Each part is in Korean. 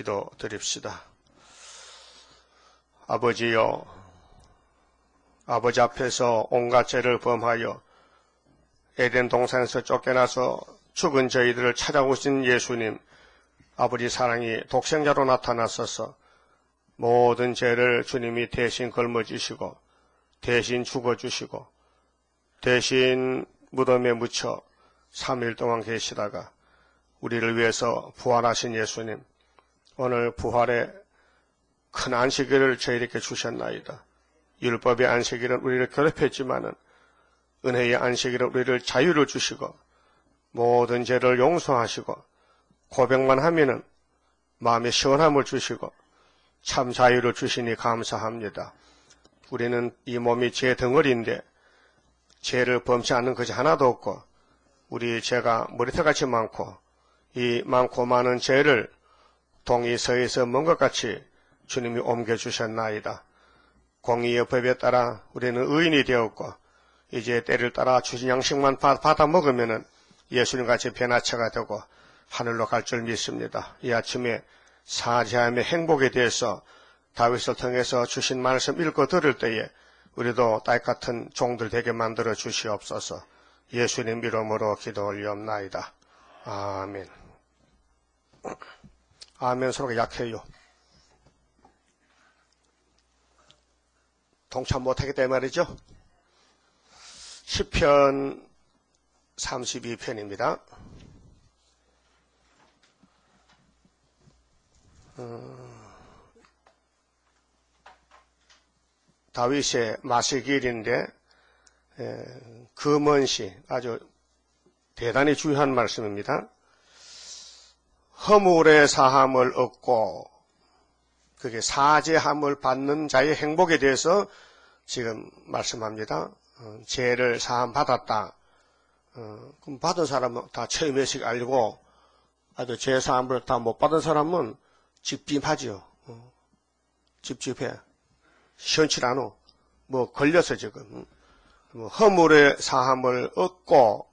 기도드립시다. 아버지여, 아버지 앞에서 온갖 죄를 범하여 에덴 동산에서 쫓겨나서 죽은 저희들을 찾아오신 예수님, 아버지 사랑이 독생자로 나타나셔서 모든 죄를 주님이 대신 걸머지시고 대신 죽어주시고 대신 무덤에 묻혀 3일 동안 계시다가 우리를 위해서 부활하신 예수님, 오늘 부활의 큰 안식일을 저희에게 주셨나이다. 율법의 안식일은 우리를 괴롭혔지만은 은혜의 안식일은 우리를 자유를 주시고 모든 죄를 용서하시고 고백만 하면은 마음의 시원함을 주시고 참 자유를 주시니 감사합니다. 우리는 이 몸이 죄 덩어리인데 죄를 범치 않는 것이 하나도 없고 우리 죄가 머리털같이 많고 이 많고 많은 죄를 동이 서에서 먼 것 같이 주님이 옮겨주셨나이다. 공의의 법에 따라 우리는 의인이 되었고 이제 때를 따라 주신 양식만 받아 먹으면은 예수님같이 변화체가 되고 하늘로 갈 줄 믿습니다. 이 아침에 사죄함의 행복에 대해서 다윗을 통해서 주신 말씀 읽고 들을 때에 우리도 딸 같은 종들 되게 만들어 주시옵소서. 예수님 이름으로 기도 올리옵나이다. 아멘. 아멘. 서로가 약해요. 동참 못하기 때문에 말이죠. 시편 32편입니다. 다윗의 마시길인데 금언시 아주 대단히 중요한 말씀입니다. 허물의 사함을 얻고 그게 사죄함을 받는 자의 행복에 대해서 지금 말씀합니다. 죄를 사함 받았다. 그럼 받은 사람은 다 처음에씩 알고 아주 죄 사함을 다 못 받은 사람은 찝찝하지요. 찝찝해. 시원치 않아. 뭐 걸려서 지금. 허물의 사함을 얻고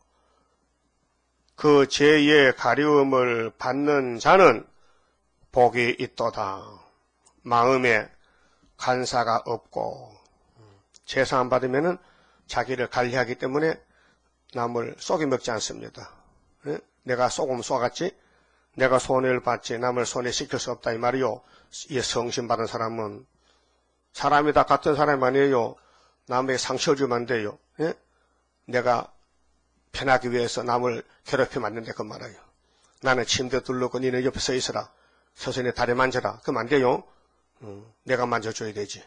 그 죄의 가려움을 받는 자는 복이 있도다. 마음에 간사가 없고 죄 사함 받으면은 자기를 관리하기 때문에 남을 속여 먹지 않습니다. 내가 소금 쏘았지? 내가 손해를 받지 남을 손해시킬 수 없다 이 말이요. 이 성신 받은 사람은 사람이 다 같은 사람이 아니에요. 남에게 상처를 주면 안 돼요. 내가 편하기 위해서 남을 괴롭히면 안 된다 그 말이에요. 나는 침대 둘러고 니는 옆에 서 있어라. 서서 내 다리 만져라. 그럼 안 돼요. 내가 만져줘야 되지.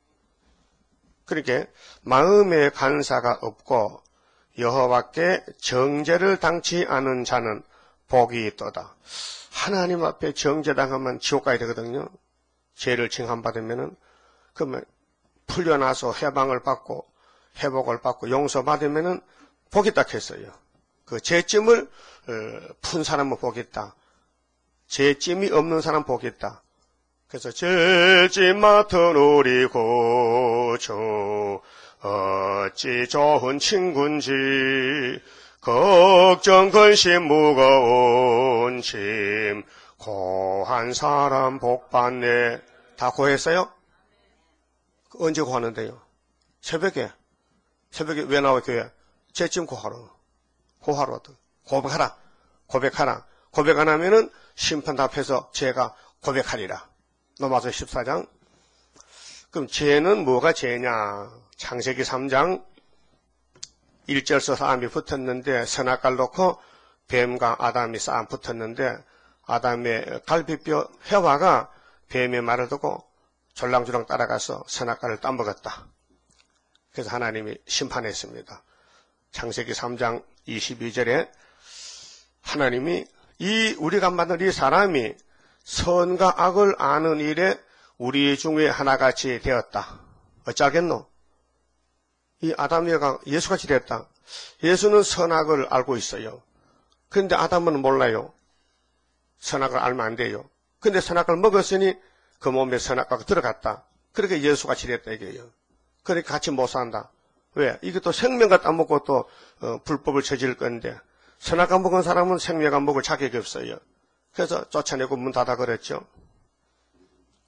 그렇게 마음에 간사가 없고 여호와께 정죄를 당치 않은 자는 복이 있도다. 하나님 앞에 정죄당하면 지옥 가야 되거든요. 죄를 징함받으면은 그러면 풀려나서 해방을 받고 회복을 받고 용서받으면은 복이 있다 했어요. 그 죄짐을 푼 사람은 복이 있다. 죄짐이 없는 사람 복이 있다. 그래서 죄짐 맡은 우리 구주 어찌 좋은 친구인지 걱정 근심 무거운 짐 고한 사람 복 받네. 다 고했어요? 언제 고하는데요? 새벽에 왜 나와 교회? 죄짐 고하러 고백하라. 고백 안 하면은 심판 앞에서 죄가 고백하리라. 로마서 14장. 그럼 죄는 뭐가 죄냐? 창세기 3장 1절서 사람이 붙었는데 선악과를 놓고 뱀과 아담이 싸움 붙었는데 아담의 갈비뼈 해와가 뱀의 말을 듣고 졸랑졸랑 따라가서 선악과를 따먹었다. 그래서 하나님이 심판했습니다. 창세기 3장 22절에 하나님이 우리가 만든 이 사람이 선과 악을 아는 일에 우리 중에 하나같이 되었다. 어쩌겠노? 이 아담이가 예수같이 됐다. 예수는 선악을 알고 있어요. 그런데 아담은 몰라요. 선악을 알면 안 돼요. 근데 선악을 먹었으니 그 몸에 선악과가 들어갔다. 그렇게 예수같이 됐다 이게요. 그러니까 같이 못 산다. 왜? 이게 또 생명과 따먹고 또 불법을 저지를 건데 선악과 먹은 사람은 생명과 먹을 자격이 없어요. 그래서 쫓아내고 문 닫아 그랬죠.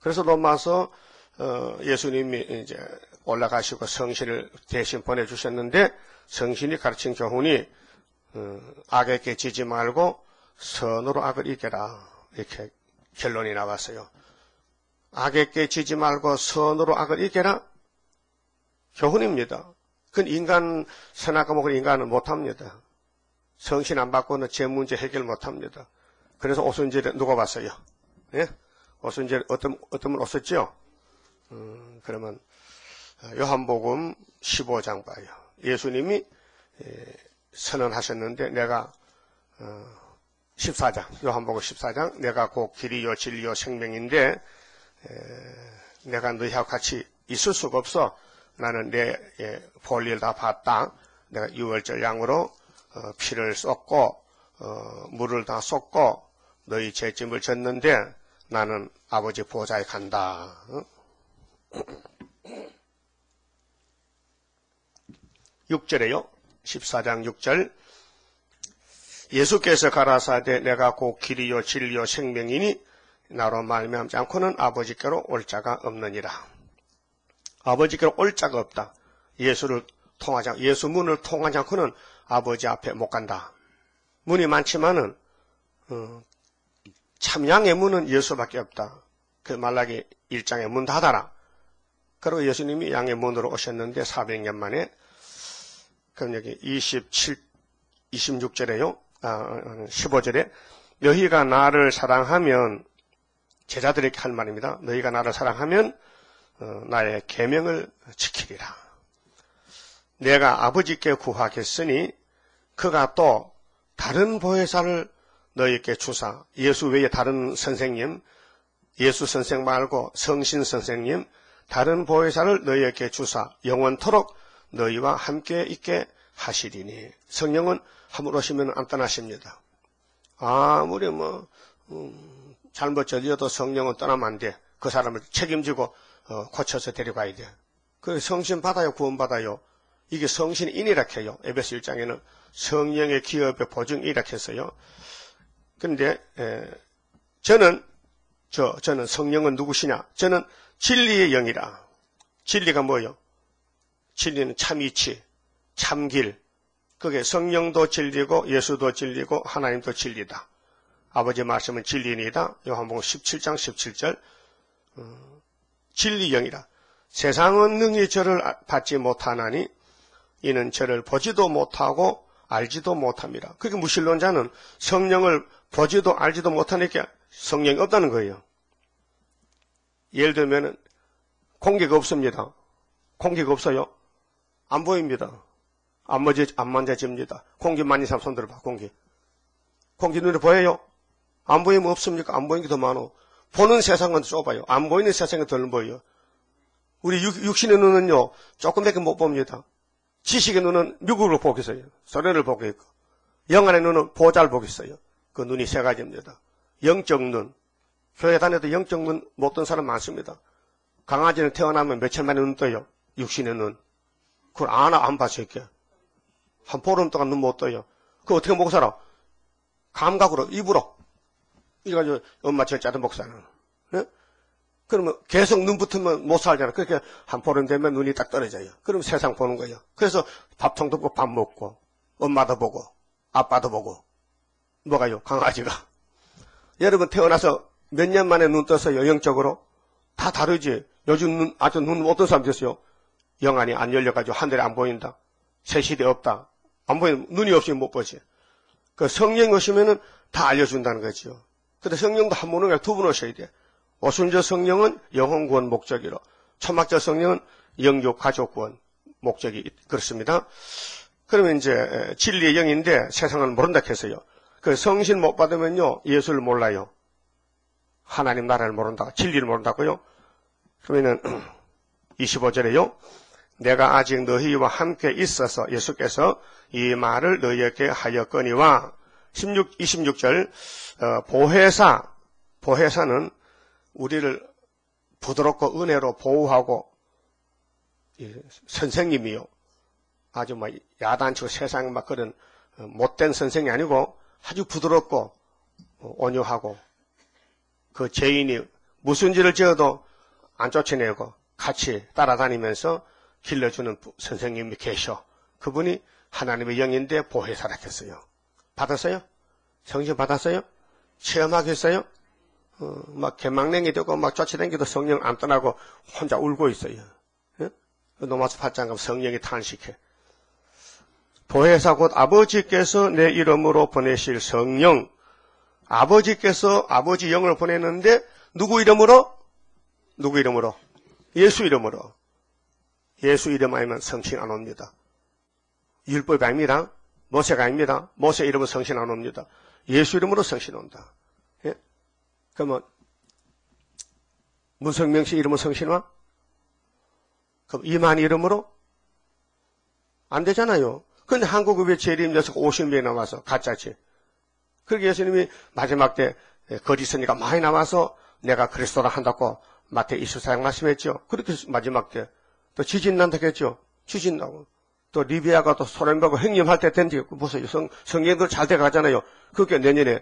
그래서 로마서 예수님이 이제 올라가시고 성신을 대신 보내주셨는데 성신이 가르친 교훈이 악에게 지지 말고 선으로 악을 이겨라 이렇게 결론이 나왔어요. 악에게 지지 말고 선으로 악을 이겨라 교훈입니다. 그건 인간 선악과 먹을 인간은 못합니다. 성신 안 받고는 제 문제 해결 못합니다. 그래서 오순절에 누가 봤어요? 예? 오순절에 어떤 분 오셨죠? 그러면 요한복음 15장 봐요. 예수님이 선언하셨는데 내가 14장 요한복음 14장 내가 곧 길이요 진리요 생명인데 내가 너희하고 같이 있을 수가 없어. 나는 내 볼일 다 봤다. 내가 유월절 양으로 피를 쏟고 물을 다 쏟고 너희 죄짐을 졌는데 나는 아버지 보좌에 간다. 6절에요. 14장 6절 예수께서 가라사대 내가 곧 길이요 진리요 생명이니 나로 말미암지 않고는 아버지께로 올 자가 없느니라. 아버지께로 올 자가 없다. 예수 문을 통하지 않고는 아버지 앞에 못 간다. 문이 많지만은 참양의 문은 예수밖에 없다. 그 말라기 1장에 문 닫아라. 그리고 예수님이 양의 문으로 오셨는데 400년 만에 그럼 여기 26절에요. 15절에 너희가 나를 사랑하면 제자들에게 할 말입니다. 너희가 나를 사랑하면 나의 계명을 지키리라. 내가 아버지께 구하겠으니 그가 또 다른 보혜사를 너희에게 주사 예수 외에 다른 선생님 예수 선생 말고 성신 선생님 다른 보혜사를 너희에게 주사 영원토록 너희와 함께 있게 하시리니 성령은 한번 오시면 안 떠나십니다. 아무리 잘못 저지어도 성령은 떠나면 안 돼. 그 사람을 책임지고 고쳐서 데려가야 돼. 그 성신 받아요, 구원 받아요. 이게 성신인이라 해요. 에베소 1장에는 성령의 기업의 보증이라 했어요. 그런데 저는 성령은 누구시냐? 저는 진리의 영이라. 진리가 뭐예요? 진리는 참이치, 참길. 그게 성령도 진리고 예수도 진리고 하나님도 진리다. 아버지 말씀은 진리이다. 요한복음 17장 17절. 진리 영이라. 세상은 능히 저를 받지 못하나니 이는 저를 보지도 못하고 알지도 못합니다. 그러니까 무신론자는 성령을 보지도 알지도 못하니까 성령이 없다는 거예요. 예를 들면 공기가 없습니다. 공기가 없어요. 안 보입니다. 안 만져집니다. 공기 많이 사람 손 들어봐. 공기 눈에 보여요? 안 보이면 없습니까? 안 보이는 게 더 많어. 보는 세상은 좁아요. 안 보이는 세상이 덜 보여요. 우리 육신의 눈은요 조금밖에 못 봅니다. 지식의 눈은 미국을 보겠어요. 소련을 보겠고 영안의 눈은 보좌를 보겠어요. 그 눈이 세 가지입니다. 영적 눈. 교회 다녀도 영적 눈 못 뜬 사람 많습니다. 강아지는 태어나면 며칠 만에 눈 떠요. 육신의 눈. 그걸 안 봐서 이렇게. 한 보름 동안 눈 못 떠요. 그거 어떻게 먹고 살아? 감각으로, 입으로. 이래가지고 엄마 절자도 목사는. 네? 그러면 계속 눈 붙으면 못 살잖아. 그렇게 한 보름 되면 눈이 딱 떨어져요. 그럼 세상 보는 거예요. 그래서 밥통도 보고 밥 먹고 엄마도 보고 아빠도 보고 뭐가요? 강아지가. 여러분 태어나서 몇 년 만에 눈 떴어요. 영적으로. 다 다르지. 요즘 아주 눈 못 뜬 사람 됐어요. 영안이 안 열려가지고 하늘에 안 보인다. 세실이 없다. 안 보이면 눈이 없으면 못 보지. 그 성령 오시면은 다 알려준다는 거죠. 근데 성령도 한 분은 아니라 두 분 오셔야 돼. 오순절 성령은 영혼 구원 목적이로, 초막절 성령은 영육 가족 구원 목적이 그렇습니다. 그러면 이제 진리의 영인데 세상은 모른다 했어요. 그 성신 못 받으면요 예수를 몰라요. 하나님 나라를 모른다. 진리를 모른다고요. 그러면은 25절에요. 내가 아직 너희와 함께 있어서 예수께서 이 말을 너희에게 하였거니와 26절 보혜사는 우리를 부드럽고 은혜로 보호하고 선생님이요. 아주 야단치고 세상에 막 그런 못된 선생이 아니고 아주 부드럽고 온유하고 그 죄인이 무슨 죄를 지어도 안 쫓아내고 같이 따라다니면서 길러주는 선생님이 계셔. 그분이 하나님의 영인데 보혜사라 했어요. 받았어요? 성령 받았어요? 체험하겠어요? 막 개망냉이 되고 막 쫓아다니기도 성령 안 떠나고 혼자 울고 있어요. 예? 로마서 8장 가면 성령이 탄식해. 보혜사 곧 아버지께서 내 이름으로 보내실 성령. 아버지께서 아버지 영을 보냈는데 누구 이름으로? 누구 이름으로? 예수 이름으로. 예수 이름 아니면 성신 안 옵니다. 율법이 아닙니다. 모세가 아닙니다. 모세 이름으로 성신 안 옵니다. 예수 이름으로 성신 온다. 예? 그러면 문성명 씨 이름으로 성신 와? 그럼 이만 이름으로? 안 되잖아요. 근데 한국에 왜 재림 녀석 50명이 나와서 가짜지? 그렇게 예수님이 마지막 때 거짓선지가 많이 나와서 내가 그리스도라 한다고 마태 24장 말씀했죠. 그렇게 마지막 때 또 지진 난다고 했죠. 지진 나고 또 리비아가 또 소련하고 행림할 때 된지 보세요. 성경도 잘 돼가잖아요. 그게 내년에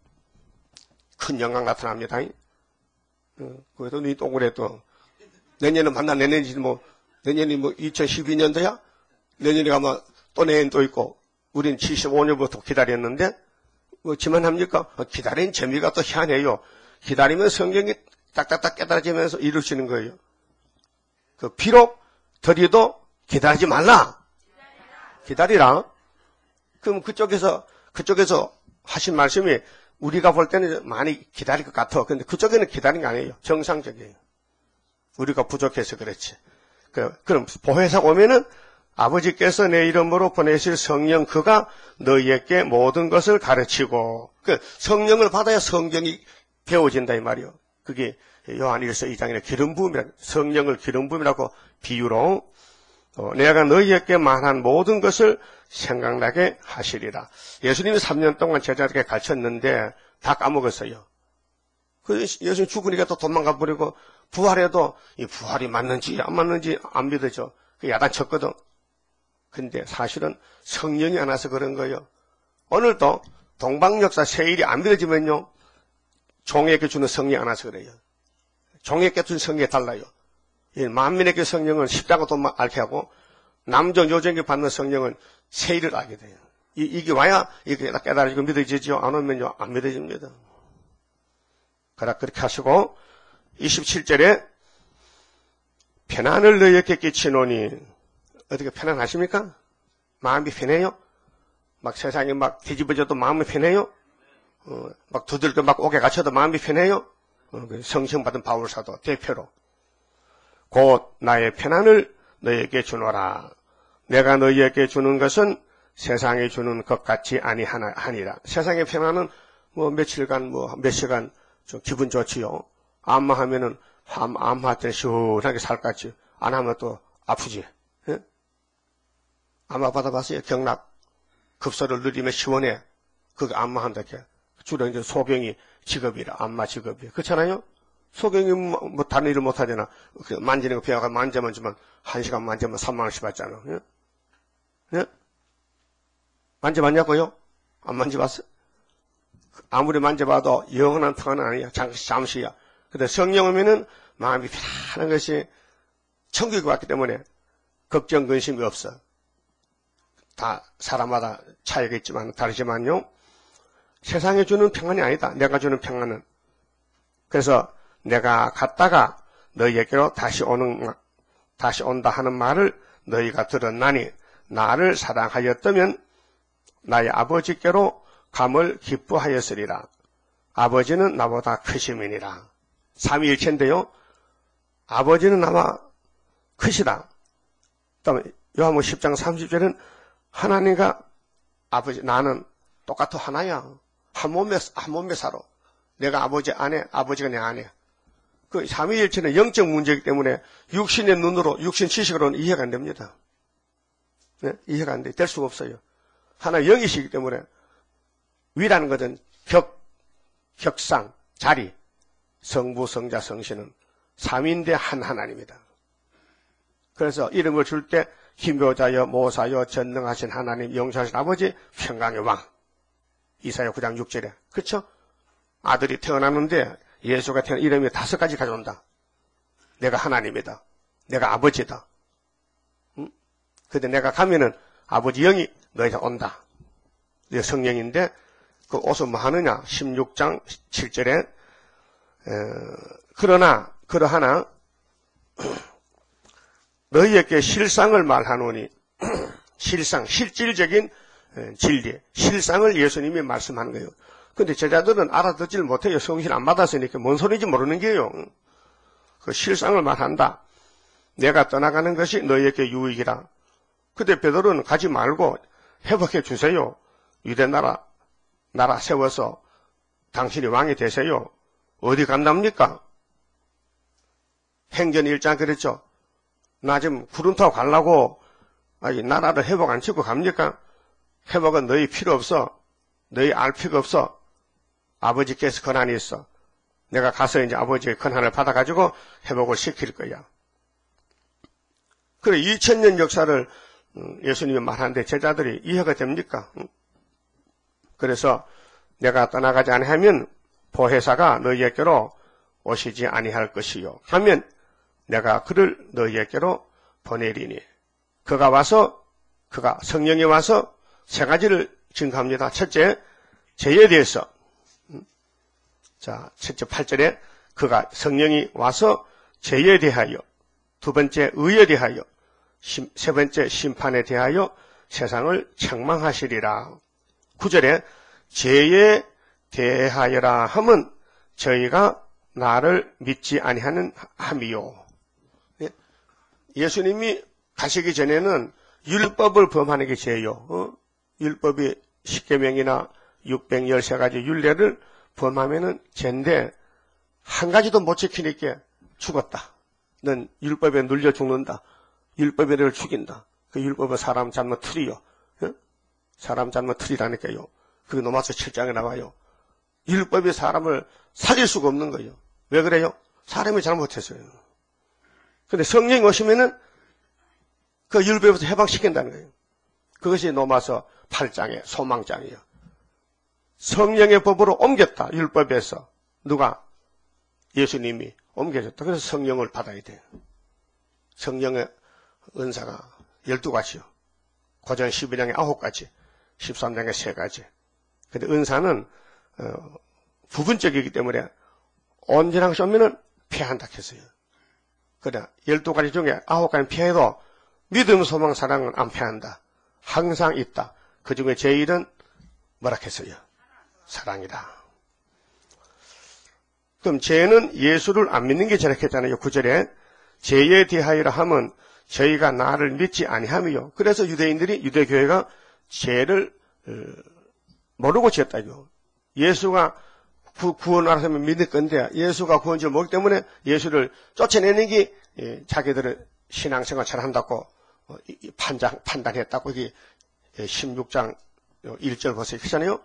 큰 영광 나타납니다. 그래도 니 동그래 또 내년에 만나 내년이 내년이 2012년도야? 내년에 가면 또 내년 또 있고 우린 75년부터 기다렸는데 지만합니까? 기다린 재미가 또 희한해요. 기다리면 성경이 딱딱딱 깨달아지면서 이루어지는 거예요. 비록 더디도 기다리지 말라. 기다리라. 그럼 그쪽에서 하신 말씀이 우리가 볼 때는 많이 기다릴 것 같아. 근데 그쪽에는 기다린 게 아니에요. 정상적이에요. 우리가 부족해서 그렇지. 그럼 보혜사가 오면은 아버지께서 내 이름으로 보내실 성령 그가 너희에게 모든 것을 가르치고 성령을 받아야 성경이 배워진다 이 말이요. 그게 요한일서 2장에 기름 부음이라고 성령을 기름 부음이라고 비유로 내가 너희에게 말한 모든 것을 생각나게 하시리라. 예수님이 3년 동안 제자들에게 가르쳤는데 다 까먹었어요. 예수님 죽으니까 또 도망가 버리고 부활해도 이 부활이 맞는지 안 맞는지 안 믿어져. 야단 쳤거든. 근데 사실은 성령이 안 와서 그런 거예요. 오늘도 동방역사 세일이 안 믿어지면요. 종에게 주는 성령이 안 와서 그래요. 종에게 주는 성령이 달라요. 만민에게 성령은 십자가도 앓게 하고 남정 여정에게 받는 성령은 세일을 알게 돼요. 이게 와야 이게 깨달아지고 믿어지죠. 안 오면요. 안 믿어집니다. 그렇게 하시고 27절에 편안을 너희에게 끼치노니 어떻게 편안하십니까? 마음이 편해요? 막 세상에 막 뒤집어져도 마음이 편해요? 막 두들겨 막 옥에 갇혀도 마음이 편해요? 성령받은 바울사도 대표로 곧 나의 편안을 너희에게 주노라. 내가 너희에게 주는 것은 세상에 주는 것 같지 아니하니라. 세상의 편안은 며칠간 몇 시간 좀 기분 좋지요. 안마하면은 안마할 때 시원하게 살같지. 안 하면 또 아프지. 예? 안마 받아봤어요? 경락 급소를 누리면 시원해. 그거 안마한다 게 주로 이제 소경이 직업이라 안마 직업이 그렇잖아요. 소경이 뭐 다른 일을 못 하잖아. 만지는 거 배워가 만져만 주면 1시간 만지면 3만 원씩 받잖아. 예? 예? 만져봤냐고요? 안 만져봤어? 아무리 만져봐도 영원한 평안은 아니야. 잠시야. 근데 성령 오면은 마음이 편안한 것이 천국에 왔기 때문에 걱정, 근심이 없어. 다 사람마다 차이가 있지만 다르지만요. 세상에 주는 평안이 아니다. 내가 주는 평안은. 그래서 내가 갔다가 너희에게로 다시 온다 하는 말을 너희가 들었나니 나를 사랑하였다면 나의 아버지께로 감을 기뻐하였으리라. 아버지는 나보다 크심이니라. 삼위일체인데요. 아버지는 나와 크시다. 그다음에 요한복음 10장 30절은 하나님과 아버지 나는 똑같아 하나야. 한 몸에 살아. 내가 아버지 안에, 아버지가 내 안에. 그 삼위일체는 영적 문제이기 때문에 육신의 눈으로, 육신 지식으로는 이해가 안 됩니다. 네? 이해가 안 돼. 될 수가 없어요. 하나 영이시기 때문에 위라는 것은 격상, 자리, 성부, 성자, 성신은 삼위인데 한 하나님이다. 그래서 이름을 줄 때 힘묘자여, 모사여, 전능하신 하나님, 영사하신 아버지, 평강의 왕. 이사야 9장 6절에. 그렇죠? 아들이 태어났는데 예수가 태어난 이름이 5가지 가져온다. 내가 하나님이다. 내가 아버지다. 응? 근데 내가 가면은 아버지 영이 너희가 온다. 이게 성령인데 그 옷을 뭐 하느냐? 16장 7절에 그러하나 너희에게 실상을 말하노니 실질적인 진리, 실상을 예수님이 말씀하는 거예요. 근데 제자들은 알아듣질 못해요. 성신 안 받았으니까 뭔 소리인지 모르는 게요. 그 실상을 말한다. 내가 떠나가는 것이 너희에게 유익이라. 근데 베드로는 가지 말고 회복해 주세요. 유대 나라 세워서 당신이 왕이 되세요. 어디 간답니까? 행전 1장 그랬죠. 나 지금 구름 타고 가려고 나라를 회복 안 시키고 갑니까? 회복은 너희 필요 없어. 너희 알 필요 없어. 아버지께서 권한이 있어. 내가 가서 이제 아버지의 권한을 받아가지고 회복을 시킬 거야. 그래 2000년 역사를 예수님이 말하는데 제자들이 이해가 됩니까? 그래서 내가 떠나가지 아니하면 보혜사가 너희에게로 오시지 아니할 것이요. 하면 내가 그를 너희에게로 보내리니 그가 성령이 와서 3가지를 증거합니다. 첫째, 죄에 대해서. 자, 첫째 8절에 그가 성령이 와서 죄에 대하여, 2번째 의에 대하여, 3번째 심판에 대하여 세상을 책망하시리라. 9절에 죄에 대하여라 함은 저희가 나를 믿지 아니하는 함이요. 예수님이 가시기 전에는 율법을 범하는 게 죄요. 율법이 10계명이나 613가지 율례를 범하면은 죄인데 한 가지도 못 지키니까 죽었다. 넌 율법에 눌려 죽는다. 율법에 너를 죽인다. 그 율법은 사람 잘못 틀이요. 사람 잘못 틀이라니까요. 그게 로마서 7장에 나와요. 율법이 사람을 살릴 수가 없는 거예요. 왜 그래요? 사람이 잘못했어요. 근데 성령이 오시면은 그 율법에서 해방시킨다는 거예요. 그것이 로마서 8장의 소망장이에요. 성령의 법으로 옮겼다. 율법에서. 누가? 예수님이 옮겨졌다. 그래서 성령을 받아야 돼요. 성령의 은사가 12가지요. 고전 12장에 9가지, 13장에 3가지. 근데 은사는 부분적이기 때문에 온전한 것이 오면은 피한다 했어요. 그래 12가지 중에 9가지는 피해도 믿음, 소망, 사랑은 안 피한다. 항상 있다. 그 중에 제일은 뭐라 했어요? 사랑이다. 그럼 죄는 예수를 안 믿는 게 저렇게 했잖아요. 9절에 죄에 대하여라 함은 저희가 나를 믿지 아니함이요. 그래서 유대교회가 죄를 모르고 지었다죠. 예수가 구원하라면 믿을 건데 예수가 구원줄 모르기 때문에 예수를 쫓아내는 게 자기들은 신앙생활 잘한다고 판단했다고 이게 16장 1절 보세요. 그렇잖아요.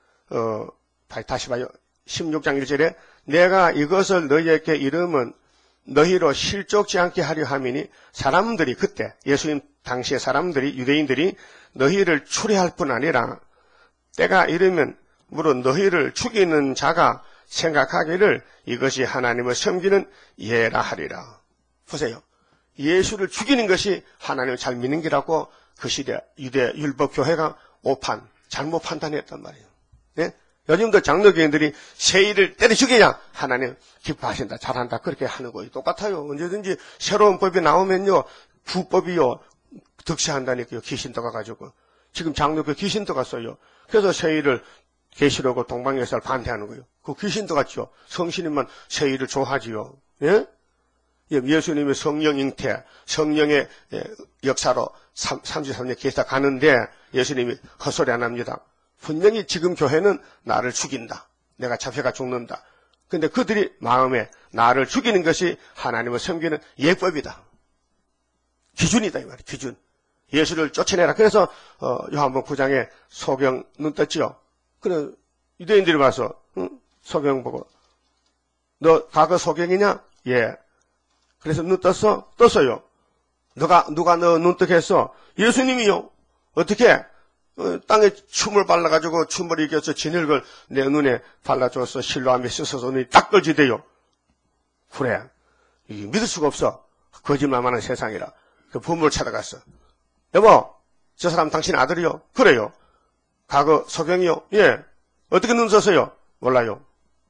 다시 봐요. 16장 1절에 내가 이것을 너희에게 이름은 너희로 실족지 않게 하려 함이니 사람들이 그때 예수님 당시의 사람들이 유대인들이 너희를 추리할 뿐 아니라 때가 이르면 물론 너희를 죽이는 자가 생각하기를 이것이 하나님을 섬기는 예라 하리라. 보세요. 예수를 죽이는 것이 하나님을 잘 믿는 게라고 그 시대 유대 율법교회가 잘못 판단했단 말이에요. 네? 요즘도 장로교인들이 세일을 때려 죽이냐 하나님 기뻐하신다 잘한다 그렇게 하는 거예요. 똑같아요. 언제든지 새로운 법이 나오면요 구법이요 득세한다니까요. 귀신도 가가지고 지금 장로교 귀신도 갔어요. 그래서 세일을 계시록고 동방예사를 반대하는 거예요. 그 귀신도 같죠. 성신이면 세일을 좋아하지요. 예? 예수님의 성령 잉태, 성령의 역사로 33년 계시다 가는데 예수님이 헛소리 안 합니다. 분명히 지금 교회는 나를 죽인다. 내가 잡혀가 죽는다. 근데 그들이 마음에 나를 죽이는 것이 하나님을 섬기는 예법이다. 기준이다 이 말이에요. 기준. 예수를 쫓아내라. 그래서 요한복음 9장에 소경 눈 떴지요. 그래 유대인들이 와서 소경 보고 너 과거 소경이냐? 예. 그래서 눈 떴어? 떴어요. 누가 너 눈 뜨게 했어? 예수님이요. 어떻게? 땅에 춤을 발라가지고 춤을 이겨서 진흙을 내 눈에 발라줘서 실로함에 씻어서 눈이 딱 꺼지대요. 그래. 이게 믿을 수가 없어. 거짓말만 하는 세상이라. 그 부모를 찾아갔어. 여보, 저 사람 당신 아들이요? 그래요. 과거 소경이요? 예. 어떻게 눈 썼어요? 몰라요.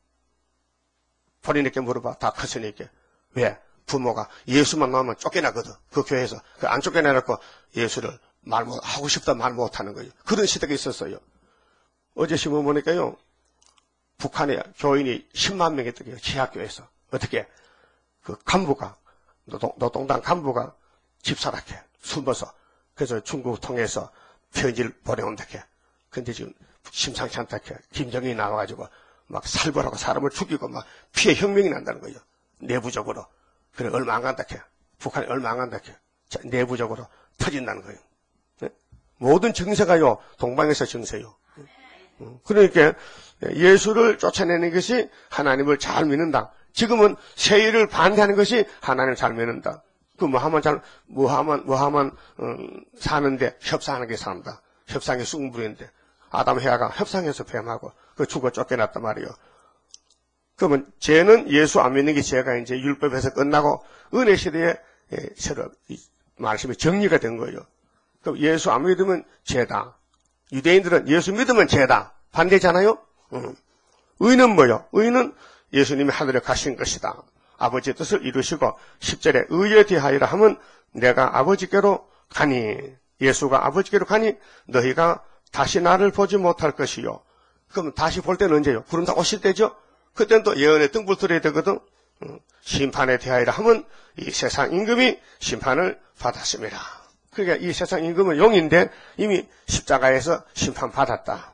본인에게 물어봐. 다 컸으니까. 왜? 부모가 예수만 나오면 쫓겨나거든. 그 교회에서. 안 쫓겨나갖고 예수를 하고 싶다 말 못하는 거예요. 그런 시대가 있었어요. 어제 신문 보니까요. 북한에 교인이 10만 명이 있더래요. 지하교에서. 어떻게? 그 간부가, 노동당 간부가 집사락해. 숨어서. 그래서 중국 통해서 편지를 보내온다해. 근데 지금 심상치 않다해. 김정일이 나와가지고 막 살벌하고 사람을 죽이고 막 피해 혁명이 난다는 거예요. 내부적으로. 그래, 얼마 안 간다해. 북한이 얼마 안 간다해. 내부적으로 터진다는 거예요. 네? 모든 정세가요, 동방에서 정세요. 그러니까 예수를 쫓아내는 것이 하나님을 잘 믿는다. 지금은 세일을 반대하는 것이 하나님을 잘 믿는다. 그 뭐하면 사는데 협상하는 게 산다. 협상의 숭불인데 아담 해아가 협상해서 뱀하고 그 죽어 쫓겨났단 말이에요. 그러면 죄는 예수 안 믿는 게 죄가 이제 율법에서 끝나고 은혜 시대에 새로 말씀이 정리가 된 거예요. 그럼 예수 안 믿으면 죄다. 유대인들은 예수 믿으면 죄다. 반대잖아요. 의는 뭐요? 의는 예수님이 하늘에 가신 것이다. 아버지의 뜻을 이루시고 10절에 의에 대하여라 하면 내가 아버지께로 가니 예수가 아버지께로 가니 너희가 다시 나를 보지 못할 것이요. 그럼 다시 볼 때는 언제요? 구름 다 오실 때죠? 그때는 또 예언의 등불 들어야 되거든. 심판에 대하여라 하면 이 세상 임금이 심판을 받았습니다. 그러니까 이 세상 임금은 용인데 이미 십자가에서 심판받았다.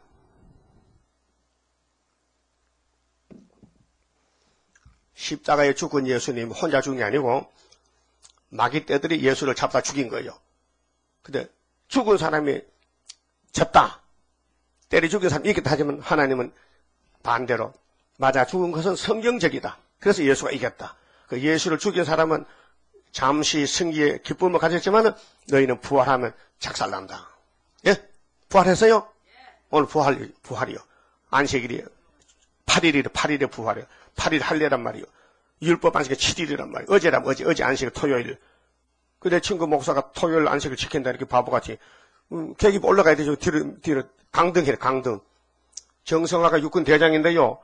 십자가에 죽은 예수님 혼자 죽은 게 아니고 마귀 떼들이 예수를 잡다 죽인 거예요. 근데 죽은 사람이 졌다. 때려 죽인 사람이 이겼다 하지만 하나님은 반대로 맞아 죽은 것은 성경적이다. 그래서 예수가 이겼다. 그 예수를 죽인 사람은 잠시 승리의 기쁨을 가졌지만 너희는 부활하면 작살난다. 예? 부활했어요? 오늘 부활이요. 안식일이에요. 8일에 부활이에요. 8일 할례란 말이요. 율법 안식일 7일이란 말이에요. 어제라면 어제 안식일 토요일. 근데 친구 목사가 토요일 안식일 지킨다 이렇게 바보같이. 계기가 올라가야 되죠. 뒤로 강등해, 강등. 정성화가 육군 대장인데요.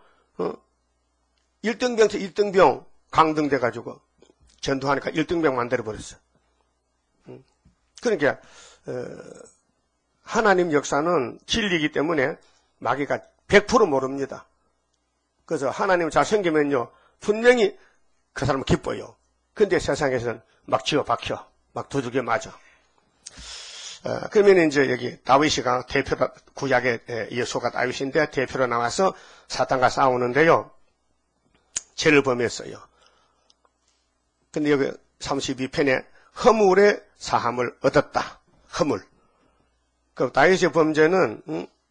1등병 강등돼가지고 전투하니까 1등병 만들어버렸어. 그러니까 하나님 역사는 진리이기 때문에 마귀가 100% 모릅니다. 그래서 하나님 잘 섬기면요 분명히 그 사람은 기뻐요. 근데 세상에서는 막 지어박혀, 막 두들겨 맞아. 그러면 이제 여기 다윗이가 대표로 구약의 예수가 다윗인데 대표로 나와서 사탄과 싸우는데요. 죄를 범했어요. 근데 여기 32편에 허물의 사함을 얻었다. 허물. 그 다윗의 범죄는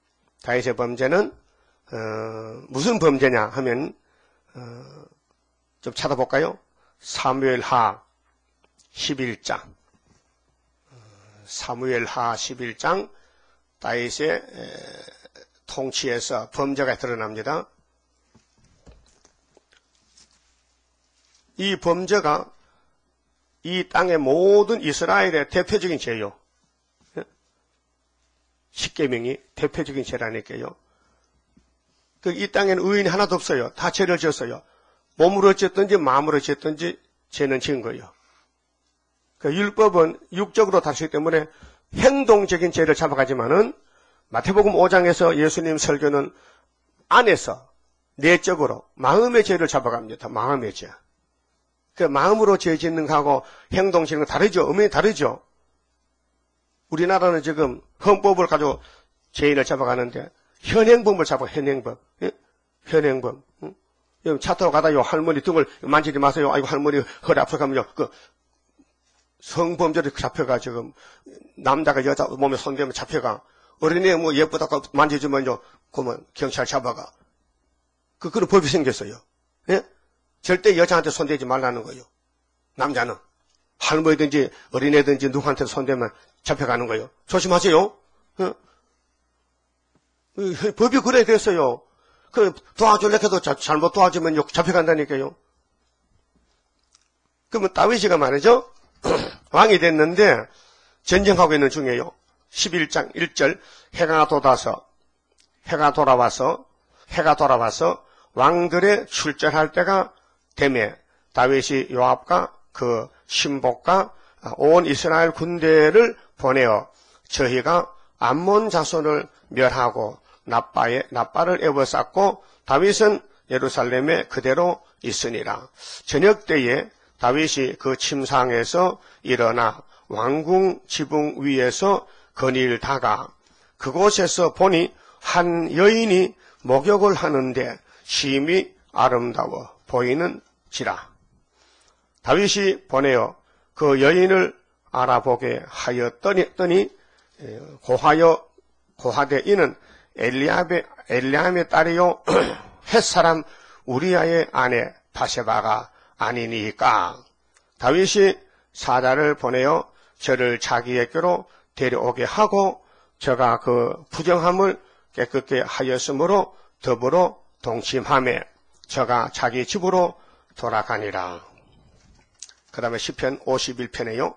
무슨 범죄냐 하면 좀 찾아볼까요? 사무엘하 11장. 사무엘하 11장 다윗의 통치에서 범죄가 드러납니다. 이 범죄가 이 땅의 모든 이스라엘의 대표적인 죄요. 십계명이 대표적인 죄라니까요. 이 땅에는 의인이 하나도 없어요. 다 죄를 지었어요. 몸으로 지었든지 마음으로 지었든지 죄는 지은 거예요. 그 율법은 육적으로 다루기 때문에 행동적인 죄를 잡아가지만은 마태복음 5장에서 예수님 설교는 안에서 내적으로 마음의 죄를 잡아갑니다. 마음의 죄. 그 마음으로 죄 짓는 거하고 행동 짓는 거 다르죠. 엄연히 다르죠. 우리나라는 지금 헌법을 가지고 죄인을 잡아가는데 현행범을 잡아 현행범. 예? 현행범. 응? 차 타고 가다 요 할머니 등을 만지지 마세요. 아이고 할머니 허리 아프게 하면요. 그 성범죄를 잡혀가지고 남자가 여자 몸에 손대면 잡혀가. 어린애 뭐 예쁘다고 만져주면요. 그러면 경찰 잡아가. 그런 법이 생겼어요. 예? 절대 여자한테 손대지 말라는 거예요. 남자는. 할머니든지 어린애든지 누구한테 손대면 잡혀가는 거예요. 조심하세요. 예? 법이 그래 됐어요. 그 도와줄래 해도 잘못 도와주면 잡혀간다니까요. 그러면 다윗이가 말이죠. 왕이 됐는데 전쟁하고 있는 중이에요. 11장 1절 해가 돌아와서 왕들의 출전할 때가 되매 다윗이 요압과 그 신복과 온 이스라엘 군대를 보내어 저희가 암몬 자손을 멸하고 나빠를 에워쌌고 다윗은 예루살렘에 그대로 있으니라. 저녁 때에 다윗이 그 침상에서 일어나 왕궁 지붕 위에서 거닐다가 그곳에서 보니 한 여인이 목욕을 하는데 심히 아름다워 보이는지라. 다윗이 보내어 그 여인을 알아보게 하였더니 고하되 이는 엘리암의 딸이요 햇사람 우리아의 아내 바세바가 아니니까. 다윗이 사자를 보내어 저를 자기에게로 데려오게 하고 저가 그 부정함을 깨끗게 하였으므로 더불어 동침하며 저가 자기 집으로 돌아가니라. 그 다음에 시편 51편에요.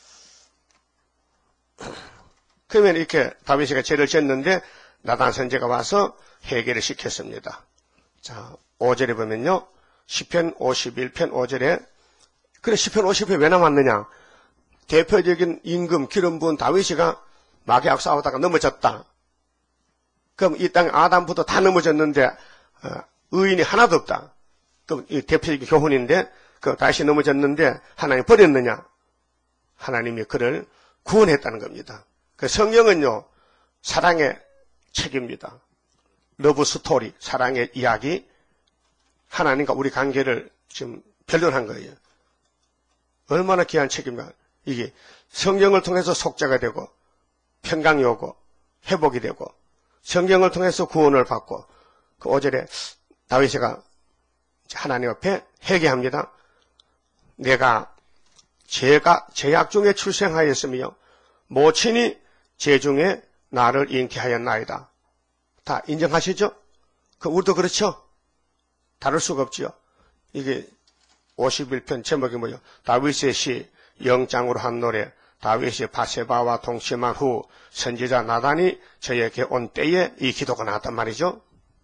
그러면 이렇게 다윗이가 죄를 졌는데 나단 선지자가 와서 해결을 시켰습니다. 자, 5절에 보면요. 시편 51편 5절에 그래 시편 50편 왜 나왔느냐. 대표적인 임금 기름 부은 다윗이가 마귀하고 싸우다가 넘어졌다. 그럼 이 땅 아담부터 다 넘어졌는데 의인이 하나도 없다. 그럼 이 대표적인 교훈인데 그 다윗이 넘어졌는데 하나님 버렸느냐. 하나님이 그를 구원했다는 겁니다. 그 성경은요 사랑의 책입니다. 러브 스토리, 사랑의 이야기, 하나님과 우리 관계를 지금 변론한 거예요. 얼마나 귀한 책입니까? 이게 성경을 통해서 속죄가 되고 평강이 오고 회복이 되고 성경을 통해서 구원을 받고 그 5절에 다윗이가 하나님 앞에 회개합니다. 내가 죄악 중에 출생하였으며 모친이 죄 중에 나를 잉태하였나이다. 다 인정하시죠? 우리도 그렇죠? 다를 수가 없지요. 이게 51편 제목이 뭐예요? 다윗의 시 영장으로 한 노래. 다윗이 바세바와 동침한 후 선지자 나단이 저에게 온 때에 이 기도가 나왔단 말이죠.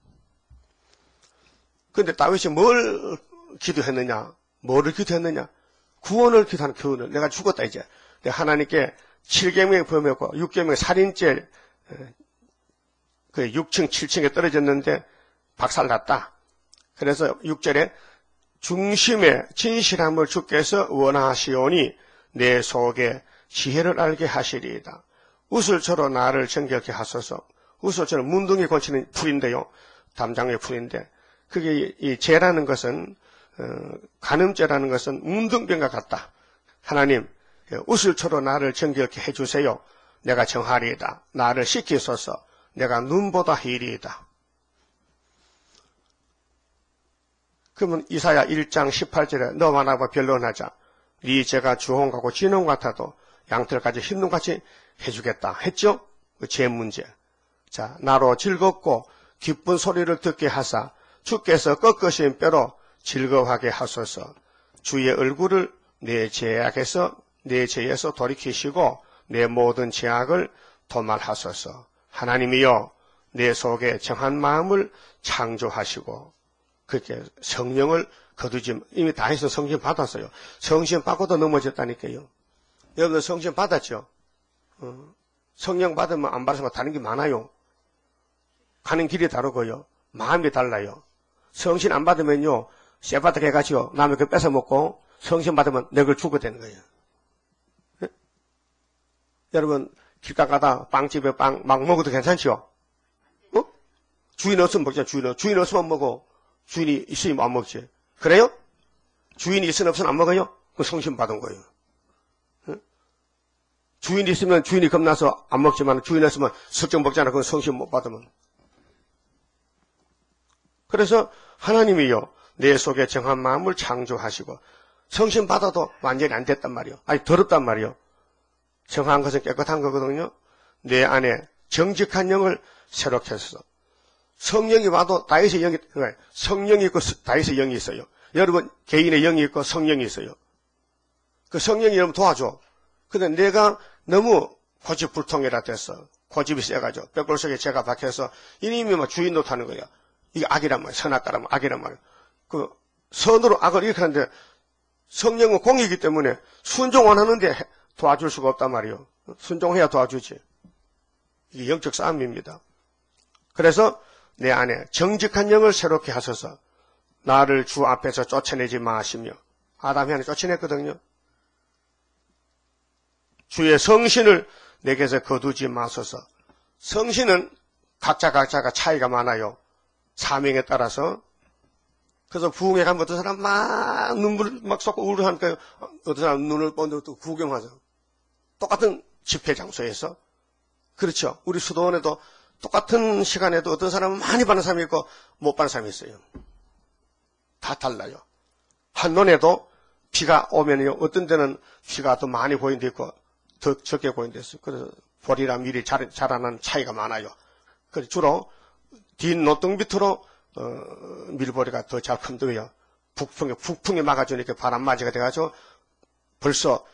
그런데 다윗이 뭘 기도했느냐? 뭐를 기도했느냐? 구원을 기도하는 구원을. 내가 죽었다 이제. 내가 하나님께 7계명을 범했고 6계명 살인죄 그 6층 7층에 떨어졌는데 박살났다. 그래서 6절에 중심의 진실함을 주께서 원하시오니 내 속에 지혜를 알게 하시리이다. 우슬초로 나를 정결케 하소서. 우슬초는 문둥이 걸치는 풀인데요. 담장의 풀인데 그게 이 죄라는 것은 간음죄라는 것은 문둥병과 같다. 하나님 우슬초로 나를 정결케 해주세요. 내가 정하리이다. 나를 씻기소서. 내가 눈보다 희리이다. 그러면 이사야 1장 18절에 너와 나와 변론하자. 네 죄가 주홍하고 진홍 같아도 양털까지 흰눈같이 해주겠다 했죠? 그 죄 문제. 자, 나로 즐겁고 기쁜 소리를 듣게 하사 주께서 꺾으신 뼈로 즐거워하게 하소서. 주의 얼굴을 내 죄에서 돌이키시고 내 모든 죄악을 도말하소서. 하나님이여 내 속에 정한 마음을 창조하시고 그렇게 성령을 거두지 이미 다 해서 성신 받았어요. 성신 받고도 넘어졌다니까요. 여러분들 성신 받았죠? 성령 받으면 안 받으면 다른 게 많아요. 가는 길이 다르고요. 마음이 달라요. 성신 안 받으면요. 쇠바닥 해가지고 남의 그 뺏어먹고 성신 받으면 내 걸 주고 되는 거예요. 네? 여러분 길가 가다 빵집에 빵 막 먹어도 괜찮죠? 주인 없으면 먹자. 주인 없으면 먹어. 주인이 있으면 안 먹지. 그래요? 주인이 있으면 없으면 안 먹어요? 그 성신 받은 거예요. 주인이 있으면 주인이 겁나서 안 먹지만 주인 없으면 슬쩍 먹잖아. 그건 성신 못 받으면. 그래서 하나님이요. 내 속에 정한 마음을 창조하시고 성신 받아도 완전히 안 됐단 말이요. 아니 더럽단 말이요. 정한 것은 깨끗한 거거든요. 내 안에 정직한 영을 새롭게 하소서. 성령이 와도 다윗의 영이, 성령이 있고 다윗의 영이 있어요. 여러분, 개인의 영이 있고 성령이 있어요. 그 성령이 여러분 도와줘. 근데 내가 너무 고집불통이라 됐어. 고집이 세가지고, 벽돌 속에 제가 박혀서, 이님이 막 주인 노릇하는 거야. 이게 악이란 말이야. 선악과라면 악이란 말이야. 그, 선으로 악을 이렇게 하는데, 성령은 공이기 때문에 순종 안 하는데 도와줄 수가 없단 말이에요. 순종해야 도와주지. 이게 영적 싸움입니다. 그래서 내 안에 정직한 영을 새롭게 하소서. 나를 주 앞에서 쫓아내지 마시며. 아담이 하나 쫓아냈거든요. 주의 성신을 내게서 거두지 마소서. 성신은 각자가 차이가 많아요. 사명에 따라서. 그래서 부흥회 가면 어떤 사람 막 눈물 막 쏟고 우울하니까 어떤 사람 눈을 뻔데 또 구경하죠. 똑같은 집회 장소에서. 그렇죠. 우리 수도원에도 똑같은 시간에도 어떤 사람은 많이 받는 사람이 있고 못 받는 사람이 있어요. 다 달라요. 한눈에도 비가 오면요. 어떤 데는 비가 더 많이 보이는 데 있고 더 적게 보이는 데 있어요. 그래서 보리랑 밀이 자라는 차이가 많아요. 그래서 주로 뒷 노등 밑으로 밀보리가 더 잘 큰데요. 북풍에 막아주니까 바람맞이가 돼가지고 벌써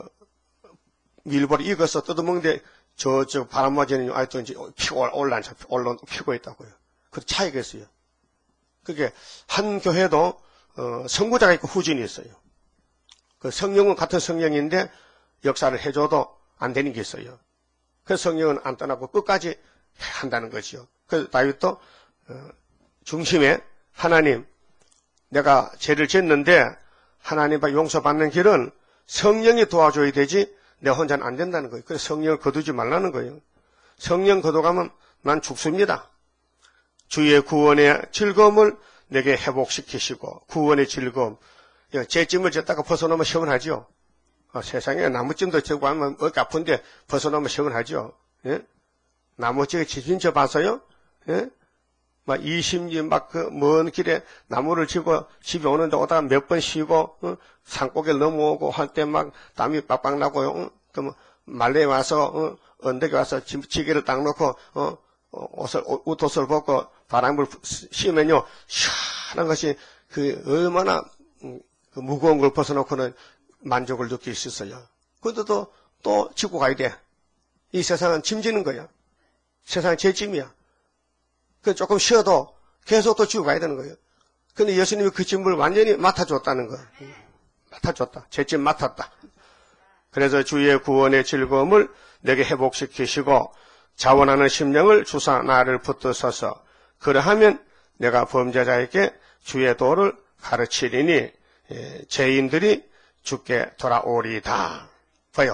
밀보리 익어서 뜯어먹는데 저쪽 바람맞이는 아직도 이제 피고 있다고요. 그 차이가 있어요. 그게 한 교회도 선구자가 있고 후진이 있어요. 그 성령은 같은 성령인데 역사를 해줘도 안 되는 게 있어요. 그 성령은 안 떠나고 끝까지 한다는 거지요. 그래서 다윗도 중심에 하나님, 내가 죄를 짓는데 하나님 앞에 용서받는 길은 성령이 도와줘야 되지 내 혼자는 안 된다는 거예요. 그래서 성령을 거두지 말라는 거예요. 성령 거둬가면 난 죽습니다. 주의 구원의 즐거움을 내게 회복시키시고 구원의 즐거움. 죄짐을 졌다가 벗어나면 시원하죠. 세상에 나무찜도 져고 하면 어깨 아픈데 벗어나면 시원하죠. 예? 나무찜에 지진 져 봐서요. 예? 막 20리 막 그 먼 길에 나무를 지고 집에 오는데 오다가 몇 번 쉬고 산고개를 넘어오고 할 때 막 땀이 빡빡 나고요. 그럼 말레에 와서 언덕에 와서 지게를 딱 놓고 옷을 벗고 바람을 씌우면요 시원한 것이 그 얼마나 그 무거운 걸 벗어놓고는 만족을 느낄 수 있어요. 그런데도 또 짚고 가야 돼. 이 세상은 짐지는 거야. 세상은 죄짐이야. 그 조금 쉬어도 계속 또 지고 가야 되는 거예요. 근데 예수님이 그 짐을 완전히 맡아줬다는 거예요. 맡아줬다. 죄짐 맡았다. 그래서 주의 구원의 즐거움을 내게 회복시키시고 자원하는 심령을 주사 나를 붙드소서. 그러하면 내가 범죄자에게 주의 도를 가르치리니 죄인들이 주께 돌아오리다. 봐요.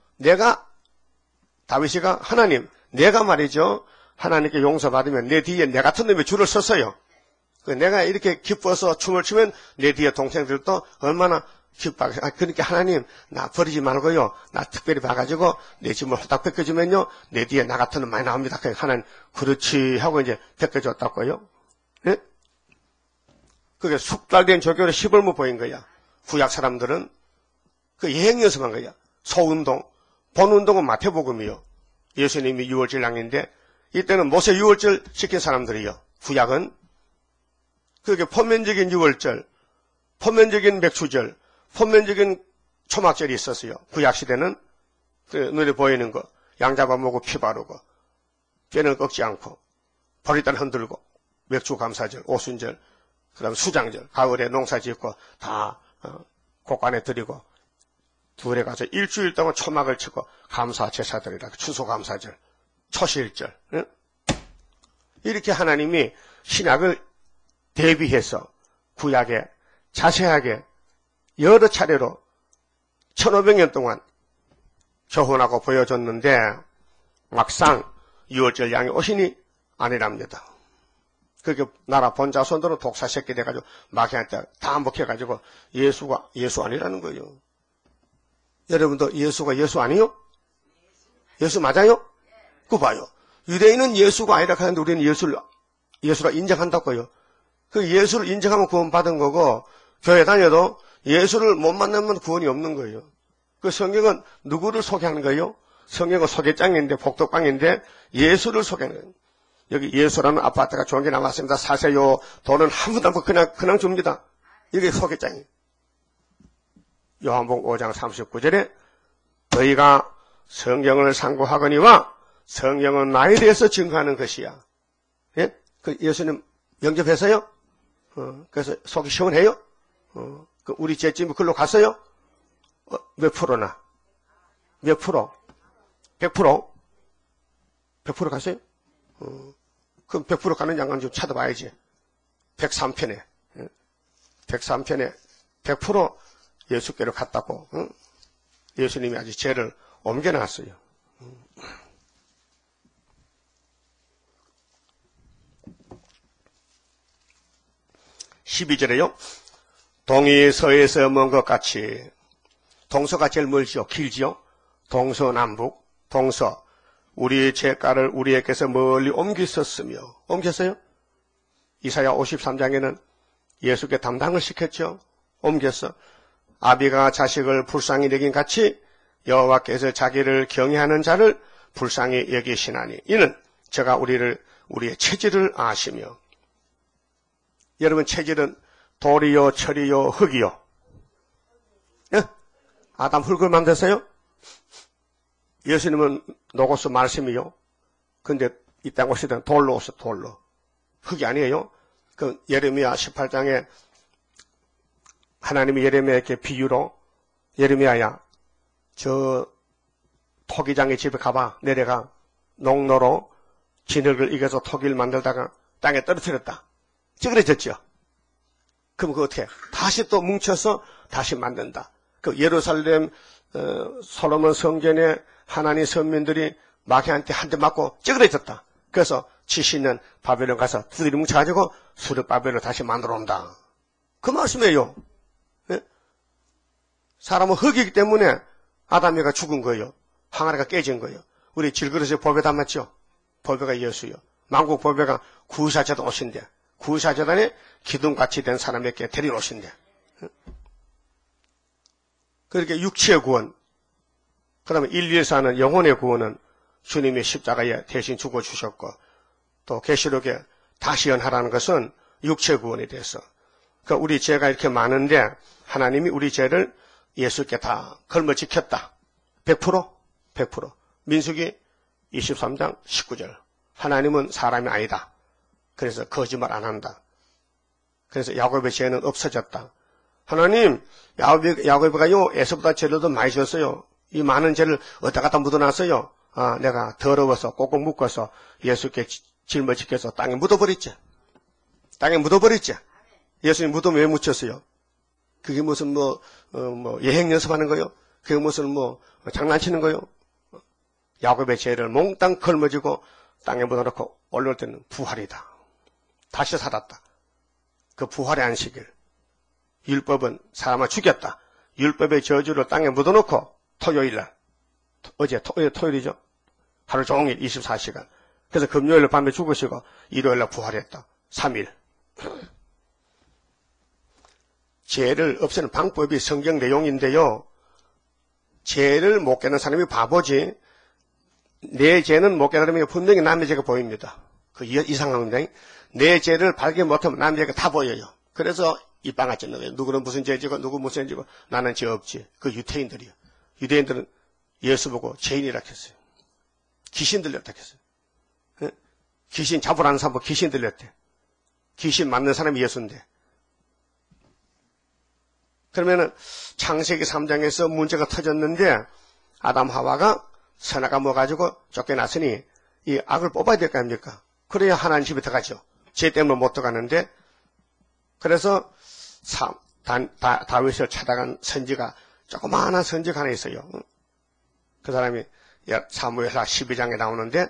다윗이가 하나님, 내가 말이죠. 하나님께 용서받으면 내 뒤에 내 같은 놈이 줄을 섰어요. 내가 이렇게 기뻐서 춤을 추면 내 뒤에 동생들도 얼마나 기뻐하겠어요. 그러니까 하나님 나 버리지 말고요. 나 특별히 봐가지고 내 짐을 후딱 벗겨주면요. 내 뒤에 나 같은 놈 많이 나옵니다. 하나님 그렇지 하고 이제 벗겨줬다고요. 예? 그게 숙달된 조교로 시벌무 보인 거야. 구약 사람들은 그 예행 연습한 거야. 소운동, 본운동은 마태복음이요. 예수님이 유월절 양인데 이때는 모세 유월절 시킨 사람들이요. 구약은 그게 포면적인 유월절, 포면적인 맥주절, 포면적인 초막절이 있었어요. 구약 시대는 그 눈에 보이는 거, 양 잡아먹고 피 바르고, 뼈는 꺾지 않고, 보리단 흔들고, 맥주 감사절, 오순절, 그다음 수장절, 가을에 농사 짓고 다 곳간에 드리고, 둘에 가서 일주일 동안 초막을 치고 감사 제사드리라. 추수감사절, 초실절. 응? 이렇게 하나님이 신약을 대비해서 구약에 자세하게 여러 차례로 1500년 동안 교훈하고 보여줬는데 막상 유월절 양이 오시니 아니랍니다. 그렇게 나라 본자손들은 독사 새끼 돼가지고 마귀한테 다 먹혀가지고 예수가 예수 아니라는 거예요. 여러분도 예수가 예수 아니요? 예수 맞아요? 그거 봐요. 유대인은 예수가 아니라 하는데 우리는 예수라 인정한다고요. 그 예수를 인정하면 구원 받은 거고 교회 다녀도 예수를 못 만나면 구원이 없는 거예요. 그 성경은 누구를 소개하는 거예요? 성경은 소개장인데 복독방인데 예수를 소개하는 거예요. 여기 예수라는 아파트가 좋은 게 나왔습니다. 사세요. 돈은 한 푼도 안 받고 그냥 줍니다. 이게 소개장이에요. 요한복음 5장 39절에 너희가 성경을 상고하거니와 성경은 나에 대해서 증거하는 것이야. 예? 그 예수님 영접해서요? 그래서 속이 시원해요? 그 우리 제찜이 글로 갔어요? 몇 프로나? 몇 프로? 100%? 100% 갔어요? 그럼 100% 가는 양간 좀 찾아봐야지. 103편에. 103편에 100% 예수께로 갔다고. 예수님이 아주 죄를 옮겨놨어요. 12절에요. 동이 서에서 먼 것 같이. 동서가 제일 멀지요. 길지요. 동서남북. 동서. 우리의 죄가를 우리에게서 멀리 옮기셨으며. 옮겼어요? 이사야 53장에는 예수께 담당을 시켰죠. 옮겼어. 아비가 자식을 불쌍히 여긴 같이 여호와께서 자기를 경외하는 자를 불쌍히 여기시나니 이는 저가 우리의 체질을 아시며. 여러분 체질은 돌이요 철이요 흙이요. 예? 아담 흙을 만들었어요? 예수님은 노고스 말씀이요. 근데 이 땅 오실 때는 돌로 오셨어. 돌로. 흙이 아니에요. 그 예레미야 18장에 하나님이 예레미야에게 비유로 예레미야야 저 토기장의 집에 가봐. 내려가. 농로로 진흙을 이겨서 토기를 만들다가 땅에 떨어뜨렸다. 찌그러졌죠. 그럼 그거 어떻게 해? 다시 또 뭉쳐서 다시 만든다. 그 예루살렘 솔로몬 성전에 하나님 선민들이 마귀한테 한 대 맞고 찌그러졌다. 그래서 70년 바벨론 가서 두드리 뭉쳐가지고 수르 바벨로 다시 만들어 온다. 그 말씀이에요. 예? 사람은 흙이기 때문에 아담이가 죽은 거예요. 항아리가 깨진 거예요. 우리 질그릇에 보배 담았죠. 보배가 예수요. 만국 보배가 구사재단 오신대. 구사재단에 기둥같이 된 사람에게 데리러 오신대. 그렇게 육체의 구원, 그 다음에 인류에서 하는 영혼의 구원은 주님이 십자가에 대신 죽어주셨고, 또 계시록에 다시 연하라는 것은 육체 구원에 대해서. 그러니까 우리 죄가 이렇게 많은데 하나님이 우리 죄를 예수께 다 걸머지켰다. 100%? 100%. 민수기 23장 19절. 하나님은 사람이 아니다. 그래서 거짓말 안 한다. 그래서 야곱의 죄는 없어졌다. 하나님, 야곱이가요, 에서보다 죄를 더 많이 졌어요. 이 많은 죄를 어디다 갖다 묻어놨어요. 아, 내가 더러워서 꼭꼭 묶어서 예수께 짊어지켜서 땅에 묻어버렸지. 땅에 묻어버렸지. 예수님 무덤에 왜 묻혔어요? 그게 무슨 예행 연습하는 거요? 그게 무슨 장난치는 거요? 야곱의 죄를 몽땅 걸머지고 땅에 묻어놓고 올라올 때는 부활이다. 다시 살았다. 그 부활의 안식일. 율법은 사람을 죽였다. 율법의 저주를 땅에 묻어놓고 토요일날, 어제 토요일이죠. 하루 종일 24시간. 그래서 금요일 밤에 죽으시고 일요일날 부활했다. 3일. 죄를 없애는 방법이 성경 내용인데요. 죄를 못 깨는 사람이 바보지. 내 죄는 못 깨는 사람이 분명히 남의 죄가 보입니다. 그 이상한 건데 내 죄를 발견 못하면 남의 죄가 다 보여요. 그래서 입방아찌 거예요. 누구는 무슨 죄 지고 누구 무슨 죄 지고 나는 죄 없지. 그 유태인들이요. 유대인들은 예수 보고 죄인이라 했어요. 귀신 들렸다 했어요. 예? 귀신 잡으라는 사람 보고 귀신 들렸대. 귀신 맞는 사람이 예수인데. 그러면은 창세기 3장에서 문제가 터졌는데 아담 하와가 선악가 먹어가지고 쫓겨났으니 이 악을 뽑아야 될 거 아닙니까? 그래야 하나님 집에 들어가죠. 죄 때문에 못 들어가는데 그래서 다윗을 찾아간 선지가 조그마한 선지가 하나 있어요. 그 사람이 사무엘하 12장에 나오는데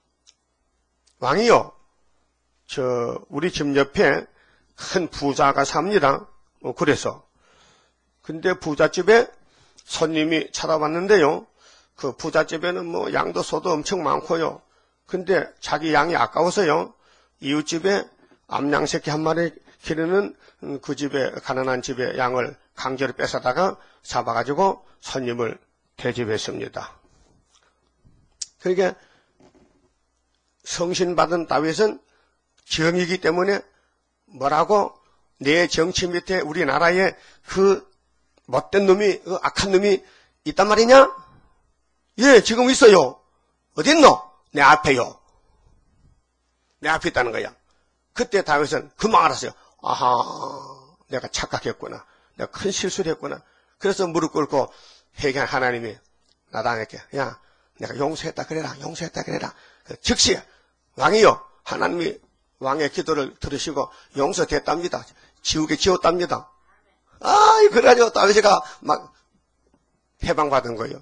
왕이요 우리 집 옆에 큰 부자가 삽니다. 그래서 근데 부잣집에 손님이 찾아왔는데요. 그 부잣집에는 양도 소도 엄청 많고요. 근데 자기 양이 아까워서요. 이웃집에 암양새끼 한 마리 기르는 그 집에 가난한 집에 양을 강제로 뺏어다가 잡아가지고 손님을 대접했습니다. 그러니까 성신받은 다윗은 정이기 때문에 뭐라고? 내 정치 밑에 우리나라에 그 못된 놈이, 그 악한 놈이 있단 말이냐? 예, 지금 있어요. 어디 있노? 내 앞에요. 내 앞에 있다는 거야. 그때 다윗은 금방 알았어요. 아하, 내가 착각했구나. 내가 큰 실수를 했구나. 그래서 무릎 꿇고 회개한 하나님이 나단에게, 야, 내가 용서했다 그래라. 용서했다 그래라. 즉시 왕이요, 하나님이 왕의 기도를 들으시고 용서됐답니다. 지우개 지웠답니다. 그래가지고 다윗이가 막 해방받은 거예요.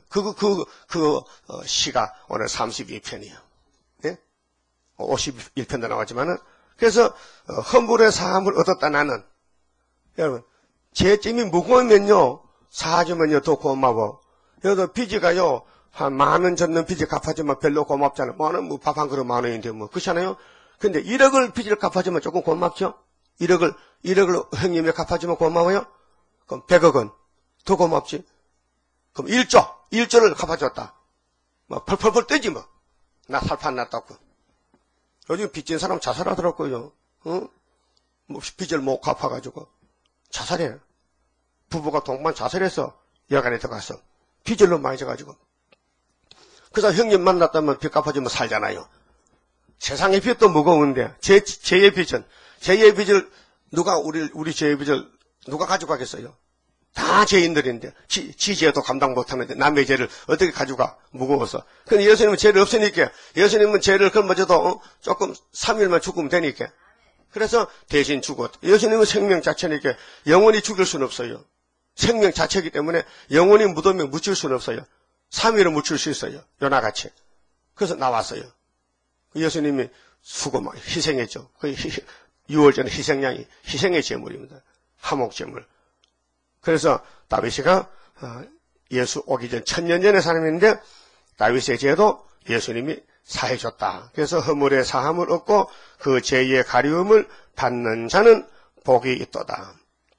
시가 오늘 32편이에요. 예? 51편도 나왔지만은, 그래서 헌불의 사함을 얻었다 나는. 여러분, 죄짐이 무거우면요, 사주면요, 더 고마워. 여기도 빚이가요, 한 10,000원 졌는 빚이 갚아주면 별로 고맙잖아요. 뭐 밥 한 그릇 10,000원인데 뭐, 그렇잖아요? 근데 1억을 빚을 갚아주면 조금 고맙죠? 1억을 형님이 갚아주면 고마워요? 그럼 100억은 더 고맙지? 그럼 1조를 갚아줬다. 뭐, 펄펄펄 뜨지 뭐. 나 살판 났다고. 요즘 빚진 사람 자살하더라고요. 응? 뭐, 빚을 못 갚아가지고. 자살해. 부부가 동반 자살해서 여간에 들어가서. 빚을 너무 많이 져가지고. 그래서 형님 만났다면 빚 갚아주면 살잖아요. 세상의 빚도 무거운데, 죄의 빚을, 우리 죄의 빚을 누가 가져가겠어요? 다 죄인들인데, 지 죄도 감당 못하는데, 남의 죄를 어떻게 가져가? 무거워서. 근데 예수님은 죄를 없으니까, 예수님은 죄를 걸머져도 조금 3일만 죽으면 되니까. 그래서 대신 죽었다. 예수님은 생명 자체니까 영원히 죽일 수는 없어요. 생명 자체이기 때문에 영원히 무덤에 묻힐 수는 없어요. 3일은 묻힐 수 있어요. 요나같이. 그래서 나왔어요. 예수님이 수고 희생했죠. 그 6월 전에 희생의 제물입니다. 화목제물. 그래서 다윗이가 예수 오기 전 1000년 전의 사람인데 다윗의 죄도 예수님이 사해줬다. 그래서 허물의 사함을 얻고 그 죄의 가리움을 받는 자는 복이 있도다.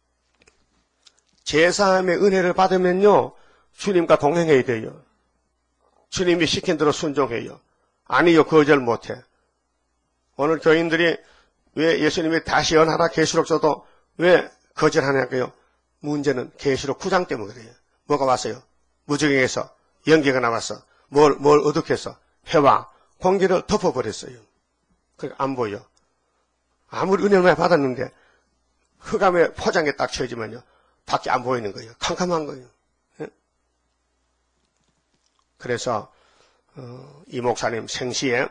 죄사함의 은혜를 받으면요, 주님과 동행해야 돼요. 주님이 시킨 대로 순종해요. 아니요, 거절 못해. 오늘 교인들이 왜 예수님이 다시 연하라 계시록 줘도 왜 거절하냐고요? 문제는 계시록 9장 때문에 그래요. 뭐가 왔어요? 무적행에서 연기가 나왔어. 뭘 어둑해서 해와 공기를 덮어버렸어요. 그러니까 안 보여. 아무리 은혜를 받았는데 흑암의 포장에 딱 쳐지면요, 밖에 안 보이는 거예요. 캄캄한 거예요. 예? 그래서 이 목사님 생시에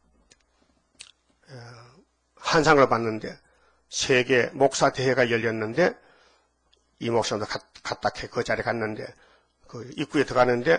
한상을 받는데 세계 목사 대회가 열렸는데 이 목사도 갔다 그 자리에 갔는데 그 입구에 들어가는데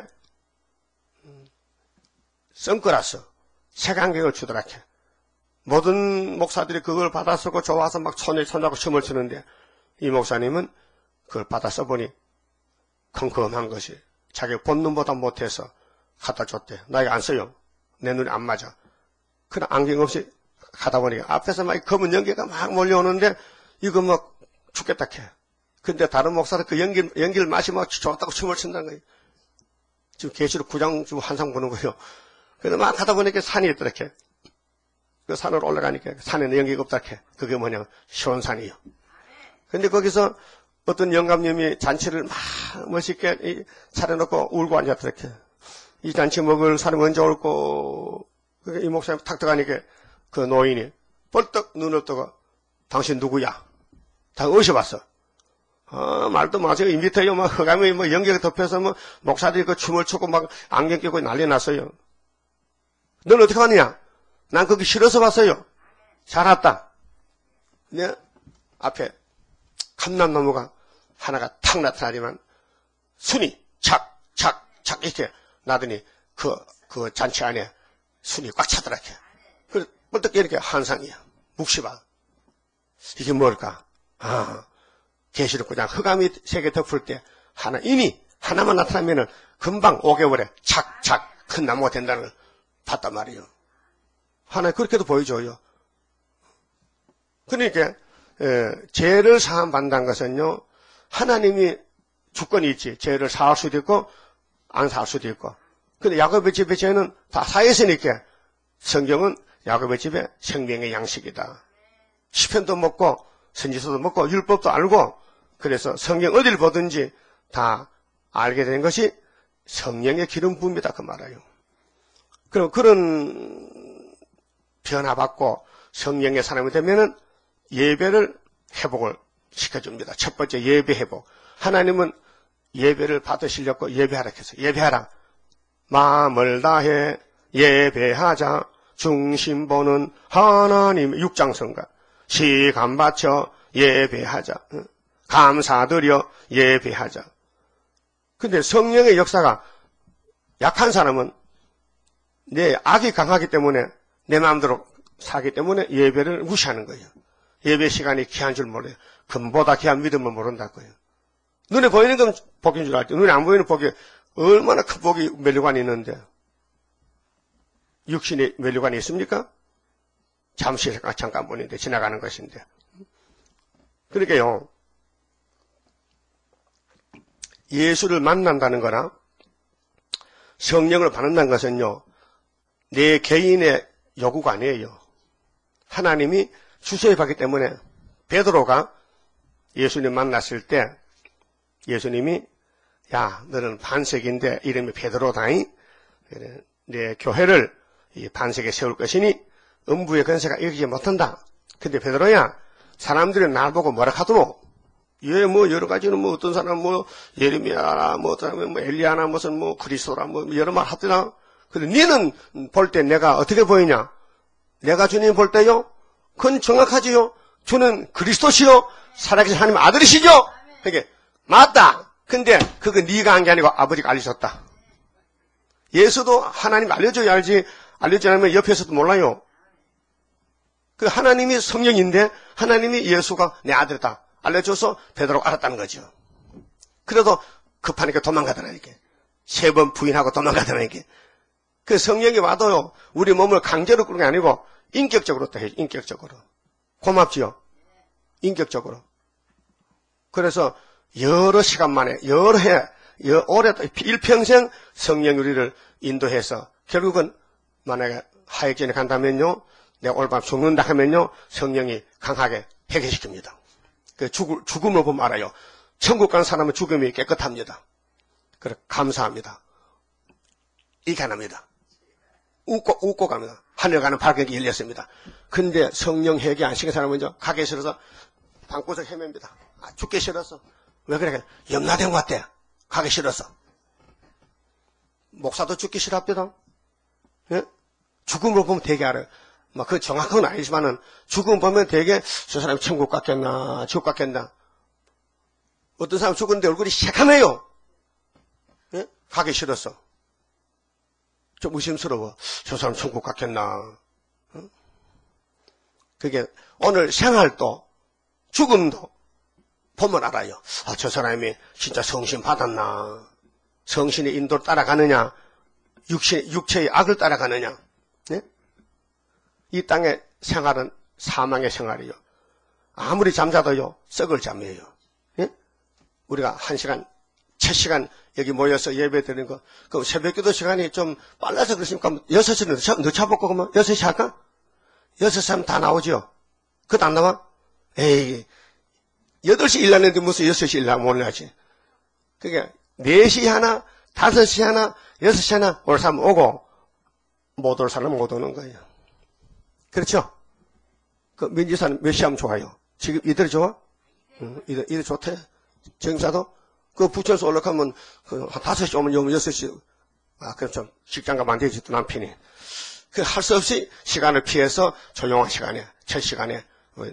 선글라스 색안경을 주더라케. 모든 목사들이 그걸 받아 쓰고 좋아서 막 손하고 춤을 추는데 이 목사님은 그걸 받아 써보니 컴컴한 것이 자기 본눈보다 못해서 갖다 줬대. 나 이거 안 써요. 내 눈이 안 맞아. 그냥 안경 없이 가다 보니까 앞에서 막 검은 연기가 막 몰려오는데 이거 막 죽겠다 캐. 근데 다른 목사들 그 연기를 마시면 좋았다고 춤을 춘다는 거예요. 지금 계시록 9장 지금 한상 보는 거예요. 그래서 막 가다 보니까 산이 있더라케. 그 산으로 올라가니까 산에는 연기가 없다케. 그게 뭐냐, 시온산이요. 근데 거기서 어떤 영감님이 잔치를 막 멋있게 차려놓고 울고 앉았더라케. 이 잔치 먹을 사람이 언제 올고, 이 목사님 탁 들어가니까 그 노인이 벌떡 눈을 뜨고, 당신 누구야? 다 어디서 왔어? 말도 마세요. 이 밑에요, 막 흑암에 뭐 연기가 덮여서 뭐 목사들이 그 춤을 추고 막 안경 끼고 난리 났어요. 넌 어떻게 왔냐? 난 거기 싫어서 왔어요. 잘 왔다. 네? 앞에 감람나무가 하나가 탁 나타나지만 순이 착 이렇게 나더니 그 잔치 안에 순이 꽉 차더라케. 그 벌떡 이렇게 한상이야. 묵시봐. 이게 뭘까? 계시록 9장 흑암이 세계 덮을 때 인이 하나만 나타나면은 금방 5개월에 착 큰 나무가 된다는 걸 봤단 말이에요. 하나 그렇게도 보여줘요. 그러니까 죄를 사함 받는다는 것은요, 하나님이 주권이 있지. 죄를 사할 수도 있고 안 사할 수도 있고. 근데 야곱의 집의 죄는 다 사했으니까 성경은 야곱의 집에 생명의 양식이다. 시편도 먹고 선지서도 먹고 율법도 알고 그래서 성경 어디를 보든지 다 알게 된 것이 성령의 기름 부음이다 그 말이에요. 그럼 그런 변화받고 성령의 사람이 되면은 예배를 회복을 시켜줍니다. 첫 번째 예배 회복. 하나님은 예배를 받으시려고 예배하라 해서 예배하라. 마음을 다해 예배하자. 중심 보는 하나님 육장성가. 시간 바쳐 예배하자. 감사드려 예배하자. 근데 성령의 역사가 약한 사람은 내 악이 강하기 때문에 내 마음대로 사기 때문에 예배를 무시하는 거예요. 예배 시간이 귀한 줄 몰라요. 금보다 귀한 믿음을 모른다고요. 눈에 보이는 건 복인 줄 알죠. 눈에 안 보이는 복이 얼마나 큰 복이 면류관이 있는데 육신의 면류관이 있습니까? 잠시 잠깐 보는데 지나가는 것인데. 그러니까요. 예수를 만난다는 거나 성령을 받는다는 것은요. 내 개인의 요구가 아니에요. 하나님이 주소해 봤기 때문에 베드로가 예수님 만났을 때 예수님이 야 너는 반석인데 이름이 베드로다니 내 교회를 이 반석에 세울 것이니 음부의 권세가 이기지 못한다. 근데 베드로야 사람들이 날 보고 뭐라 하더노? 예, 뭐 여러 가지는 뭐 어떤 사람 뭐 예레미야나 뭐 어떤 사람 뭐 엘리야나 무슨 뭐 그리스도라 뭐 여러 말 하더라. 근데 니는 볼 때 내가 어떻게 보이냐? 내가 주님 볼 때요? 그건 정확하지요. 주는 그리스도시요 살아계신 하나님 아들이시죠? 그게 맞다. 근데 그거 네가 한 게 아니고 아버지가 알려줬다. 예수도 하나님 알려줘야 알지 알려주지 않으면 옆에서도 몰라요. 그 하나님이 성령인데 하나님이 예수가 내 아들이다 알려줘서 베드로가 알았다는 거죠. 그래도 급하니까 도망가더라 이게. 3번 부인하고 도망가더라 이게. 그 성령이 와도요 우리 몸을 강제로 끄는 게 아니고 인격적으로 또 해요. 인격적으로. 고맙지요. 인격적으로. 그래서 여러 시간 만에 여러 해 오래 일평생 성령이 우리를 인도해서 결국은 만약에 하역전에 간다면요 내가 오늘 밤 죽는다 하면요 성령이 강하게 해결시킵니다. 그 죽음을 보면 알아요. 천국 가는 사람은 죽음이 깨끗합니다. 그래 감사합니다. 이렇게 안 합니다. 웃고 갑니다. 하늘 가는 발길이 열렸습니다. 근데 성령 회개 안 시킨 사람은요 가기 싫어서 방구석 헤맵니다. 죽기 싫어서. 왜 그래? 염라된 것 같아. 가기 싫어서. 목사도 죽기 싫어합니다. 예? 죽음을 보면 되게 알아요. 막 그 정확한 건 아니지만은 죽음 보면 되게 저 사람이 천국 갔겠나 지옥 갔겠나. 어떤 사람 죽었는데 얼굴이 새카매요. 예? 가기 싫어서. 좀 의심스러워. 저 사람 천국 갔겠나. 어? 그게 오늘 생활도 죽음도 보면 알아요. 아, 저 사람이 진짜 성신 받았나. 성신의 인도를 따라가느냐. 육체의 악을 따라가느냐. 네? 이 땅의 생활은 사망의 생활이요. 아무리 잠자도요. 썩을 잠이에요. 네? 우리가 1시간, 첫 시간 여기 모여서 예배 드리는 거. 그럼 새벽 기도 시간이 좀 빨라서 그러십니까? 6시 늦춰볼까? 그러면 6시 할까? 6시 하면 다 나오죠? 그것도 안 나와? 에이, 8시 일하는데 무슨 6시 일하면 못 나지. 그게 4시 하나, 5시 하나, 6시 하나 올 사람 오고 못 올 사람은 못 오는 거예요. 그렇죠? 그 민지사는 몇 시 하면 좋아요? 지금 이들이 좋아? 응, 이들 좋대. 정사도? 그 부천에서 올라가면 그 한 5시 오면 6시 그럼 좀 직장 가면 안 되지 또 남편이. 그 할 수 없이 시간을 피해서 조용한 시간에 첫 시간에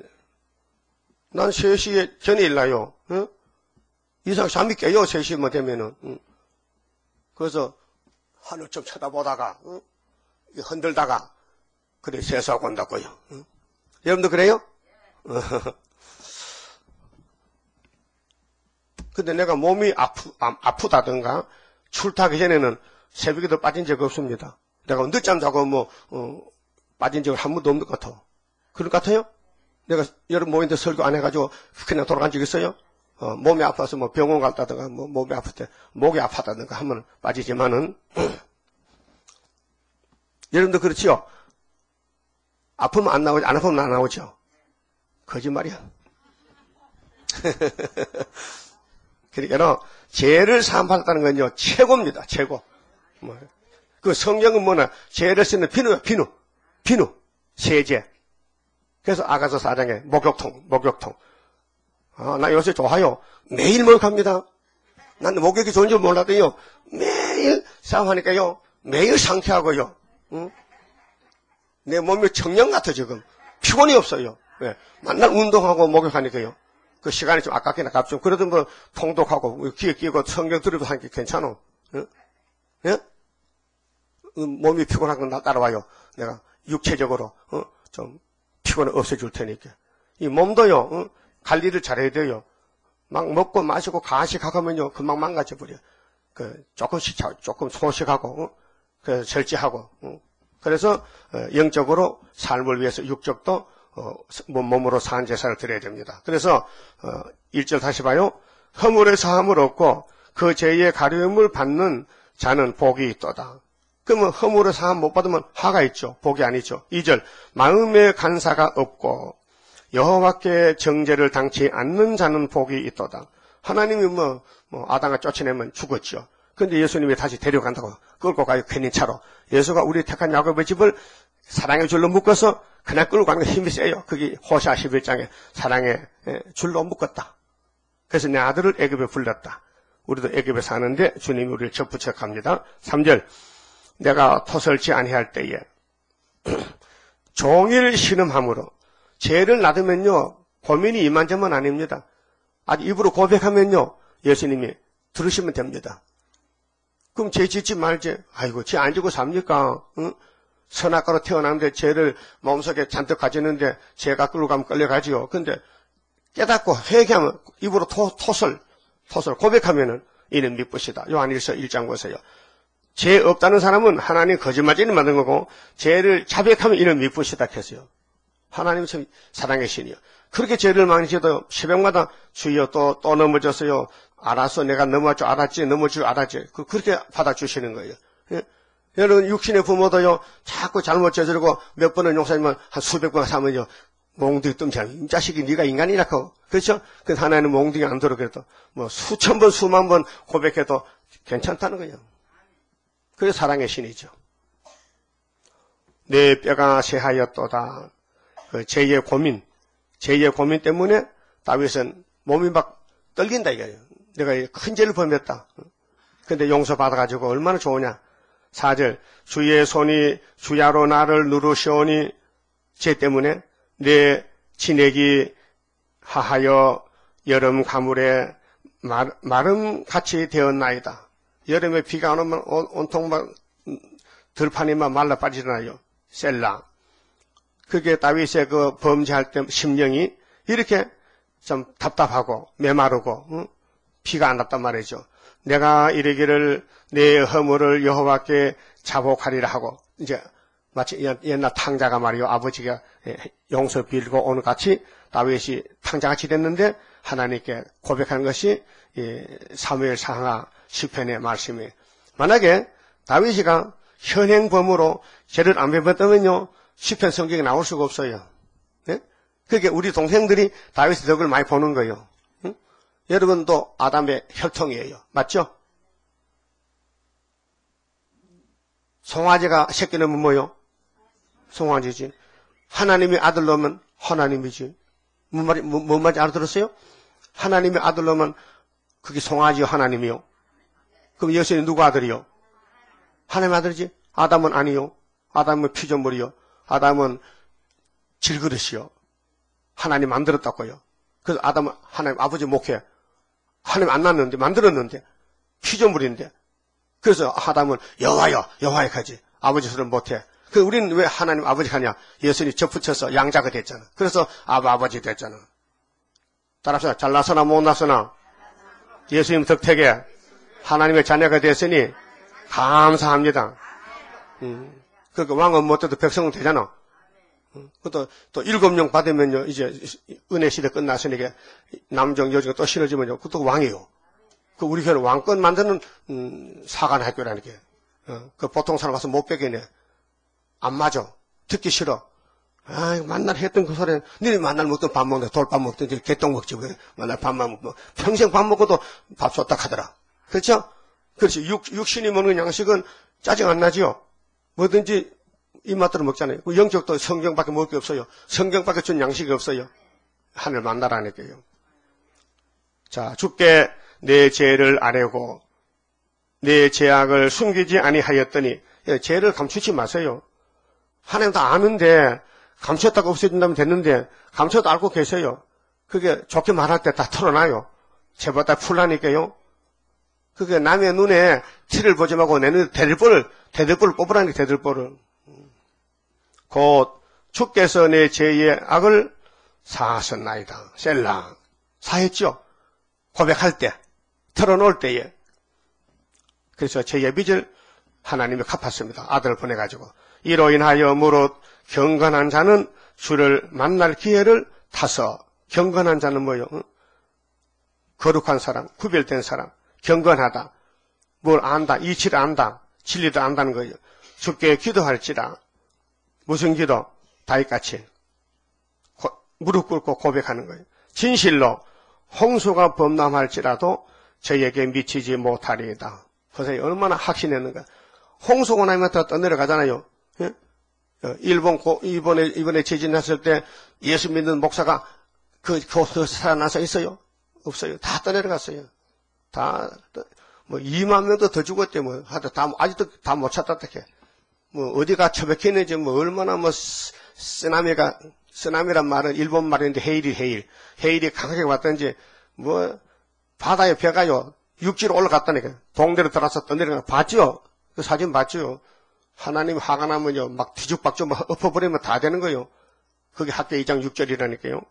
난 3시에 전에 일나요. 응? 이상 잠이 깨요. 3시만 되면은. 응? 그래서 하늘 좀 쳐다보다가 응? 흔들다가 그래 세수하고 온다고요. 응? 여러분도 그래요? 근데 내가 몸이 아프다든가 출타하기 전에는 새벽에도 빠진 적이 없습니다. 내가 늦잠 자고 빠진 적은 한 번도 없는 것 같아. 그럴 것 같아요? 내가 여러분 모임때 설교 안 해가지고 그냥 돌아간 적 있어요? 몸이 아파서 뭐 병원 갔다든가 몸이 아플 때 목이 아팠다든가 하면 빠지지만은 여러분도 그렇지요? 아프면 안 나오지, 안 아프면 안 나오죠. 거짓말이야. 그러니까 죄를 사함받았다는 건요 최고입니다. 최고. 그 성경은 뭐냐, 죄를 씻는 비누야. 비누 세제. 그래서 아가서 4장에 목욕통. 나 요새 좋아요. 매일 목욕합니다. 난 목욕이 좋은 줄 몰라도요 매일 샤워하니까요 매일 상쾌하고요. 응? 내 몸이 청량 같아. 지금 피곤이 없어요. 네. 맨날 운동하고 목욕하니까요. 그 시간이 좀 아깝긴 아깝죠. 그래도 뭐 통독하고 귀에 끼고 성경 들으면서 하니까 괜찮아. 응? 예? 몸이 피곤한 건 따라와요. 내가 육체적으로 좀 피곤을 없애줄 테니까. 이 몸도요 관리를 잘해야 돼요. 막 먹고 마시고 가식하면요 금방 망가져 버려. 그 조금 소식하고 그 절제하고. 그래서 영적으로 삶을 위해서 육적도 몸으로 산 제사를 드려야 됩니다. 그래서 1절 다시 봐요. 허물의 사함을 얻고 그 죄의 가려움을 받는 자는 복이 있도다. 그러면 허물의 사함 못 받으면 화가 있죠. 복이 아니죠. 2절 마음의 간사가 없고 여호와께 정죄를 당치 않는 자는 복이 있도다. 하나님이 뭐 아담을 쫓아내면 죽었죠. 근데 예수님이 다시 데려간다고 끌고 가요. 괜히 차로. 예수가 우리 택한 야곱의 집을 사랑의 줄로 묶어서 그냥 끌고 가는 게 힘이 세요. 그게 호시아 11장에 사랑의 줄로 묶었다. 그래서 내 아들을 애굽에 불렀다. 우리도 애굽에 사는데 주님이 우리를 접붙여 갑니다. 3절 내가 토설치 아니할 때에 종일 신음함으로 죄를 놔두면요 고민이 이만저만 아닙니다. 아주 입으로 고백하면요 예수님이 들으시면 됩니다. 그럼 죄 짓지 말지. 아이고 죄 안 지고 삽니까? 응? 선악과로 태어났는데 죄를 마음속에 잔뜩 가지는데 죄가 끌고 가면 끌려가지요. 근데 깨닫고 회개하면 입으로 토설 고백하면은 이는 미쁘시다. 요한일서 1장 보세요. 죄 없다는 사람은 하나님 거짓말쟁이 만든 거고 죄를 자백하면 이는 미쁘시다 했어요. 하나님은 참 사랑의 신이요. 그렇게 죄를 많이 지어도 새벽마다 주여 또 넘어졌어요. 알았어. 내가 넘어질 줄 알았지. 넘어질 줄 알았지. 그렇게 받아주시는 거예요. 예? 여러분 육신의 부모도요. 자꾸 잘못 저지르고 몇 번은 용서하면 한 수백 번 하면요. 몽둥이 뜸잘. 이 자식이 네가 인간이라 고 그렇죠? 그 하나님은 몽둥이 안 들어 그래도 뭐 수천 번 수만 번 고백해도 괜찮다는 거예요. 그게 사랑의 신이죠. 내 뼈가 새하였도다. 그 죄의 고민 때문에 다윗은 몸이 막 떨긴다 이거예요. 내가 큰 죄를 범했다. 근데 용서받아가지고 얼마나 좋으냐. 4절 주의 손이 주야로 나를 누르시오니 죄 때문에 내 진액이 하하여 여름 가물에 마름같이 되었나이다. 여름에 비가 안 오면 온통 막 들판이 막 말라 빠지잖아요. 셀라. 그게 다윗의 그 범죄할 때 심령이 이렇게 좀 답답하고 메마르고 비가 안 났단 말이죠. 내가 이르기를 내 허물을 여호와께 자복하리라 하고 이제 마치 옛날 탕자가 말이요 아버지가 용서 빌고 오는 같이 다윗이 탕자같이 됐는데 하나님께 고백하는 것이 사무엘 사하 시편의 말씀이에요. 만약에 다윗이가 현행범으로 죄를 안 범했다면요 시편 성경에 나올 수가 없어요. 네? 그게 우리 동생들이 다윗의 덕을 많이 보는 거예요. 응? 여러분도 아담의 혈통이에요. 맞죠? 송아지가 새끼 낳으면 뭐요? 송아지지. 하나님의 아들 낳으면 하나님이지. 뭔 말인지 알아들었어요? 하나님의 아들 낳으면 그게 송아지요 하나님이요. 그럼 예수님 누구 아들이요? 하나님의 아들이지. 아담은 아니요. 아담은 피조물이요. 아담은 질그릇이요. 하나님 만들었다고요. 그래서 아담은 하나님 아버지 목회. 하나님 안 낳았는데 만들었는데 피조물인데. 그래서 아담은 여호와여 가지. 아버지 소리를 못해. 그 우리는 왜 하나님 아버지 하냐? 예수님이 접붙여서 양자가 됐잖아. 그래서 아버지 됐잖아. 따라서 잘나서나 못나서나 예수님 덕택에 하나님의 자녀가 됐으니 감사합니다. 그러니까 왕은 못해도 백성은 되잖아. 또 7명 받으면요, 이제 은혜 시대 끝났으니까 남정 여정가 또 실어지면요, 그것도 왕이요. 그 우리 교회는 왕권 만드는 사관 학교라는 게. 그 보통 사람 가서 못 배기네. 안 맞아. 듣기 싫어. 아, 만날 했던 그 소리는, 너희 만날 먹던 밥 먹는데 돌밥 먹든지 개똥 먹지, 왜. 만날 밥만 먹고, 평생 밥 먹어도 밥 쏟다 하더라. 그렇죠? 그렇지. 육신이 먹는 양식은 짜증 안 나지요? 뭐든지 입맛대로 먹잖아요. 영적도 성경밖에 먹을 게 없어요. 성경밖에 준 양식이 없어요. 하늘 만나라니까요. 자, 주께 내 죄를 아뢰고 내 죄악을 숨기지 아니하였더니, 죄를 감추지 마세요. 하나님 다 아는데 감췄다가 없어진다면 됐는데 감춰도 알고 계세요. 그게 좋게 말할 때 다 털어놔요. 죄보다 풀라니까요. 그게 남의 눈에 티를 보지 말고 내 눈에 대들보를 뽑으라니, 대들보를. 곧 주께서 내 죄의 악을 사하셨나이다. 셀라. 사했죠. 고백할 때, 털어놓을 때에. 그래서 죄의 빚을 하나님이 갚았습니다. 아들을 보내가지고. 이로 인하여 무릇 경건한 자는 주를 만날 기회를 타서, 경건한 자는 뭐요? 거룩한 사람, 구별된 사람, 경건하다. 뭘 안다, 이치를 안다, 진리도 안다는 거예요. 주께 기도할지라. 무슨 기도? 다윗같이 무릎 꿇고 고백하는 거예요. 진실로 홍수가 범람할지라도 저에게 미치지 못하리이다. 보세요. 얼마나 확신했는가. 홍수가 나면 다 떠내려가잖아요. 예? 이번에 지진 났을 때 예수 믿는 목사가 그 살아나서 있어요? 없어요. 다 떠내려갔어요. 다, 2만 명도 더 죽었대, 뭐. 아직도 다 못 찾았다, 해. 어디가 처박혀있는지, 얼마나 쓰나미란 말은 일본 말인데, 헤일이 강하게 왔던지, 바다에 배가요, 육지로 올라갔다니까. 동대로 들어서 떠내려가. 봤죠? 그 사진 봤죠? 하나님 화가 나면요, 막 뒤죽박죽 막 엎어버리면 다 되는 거예요. 그게 학교 2장 6절이라니까요.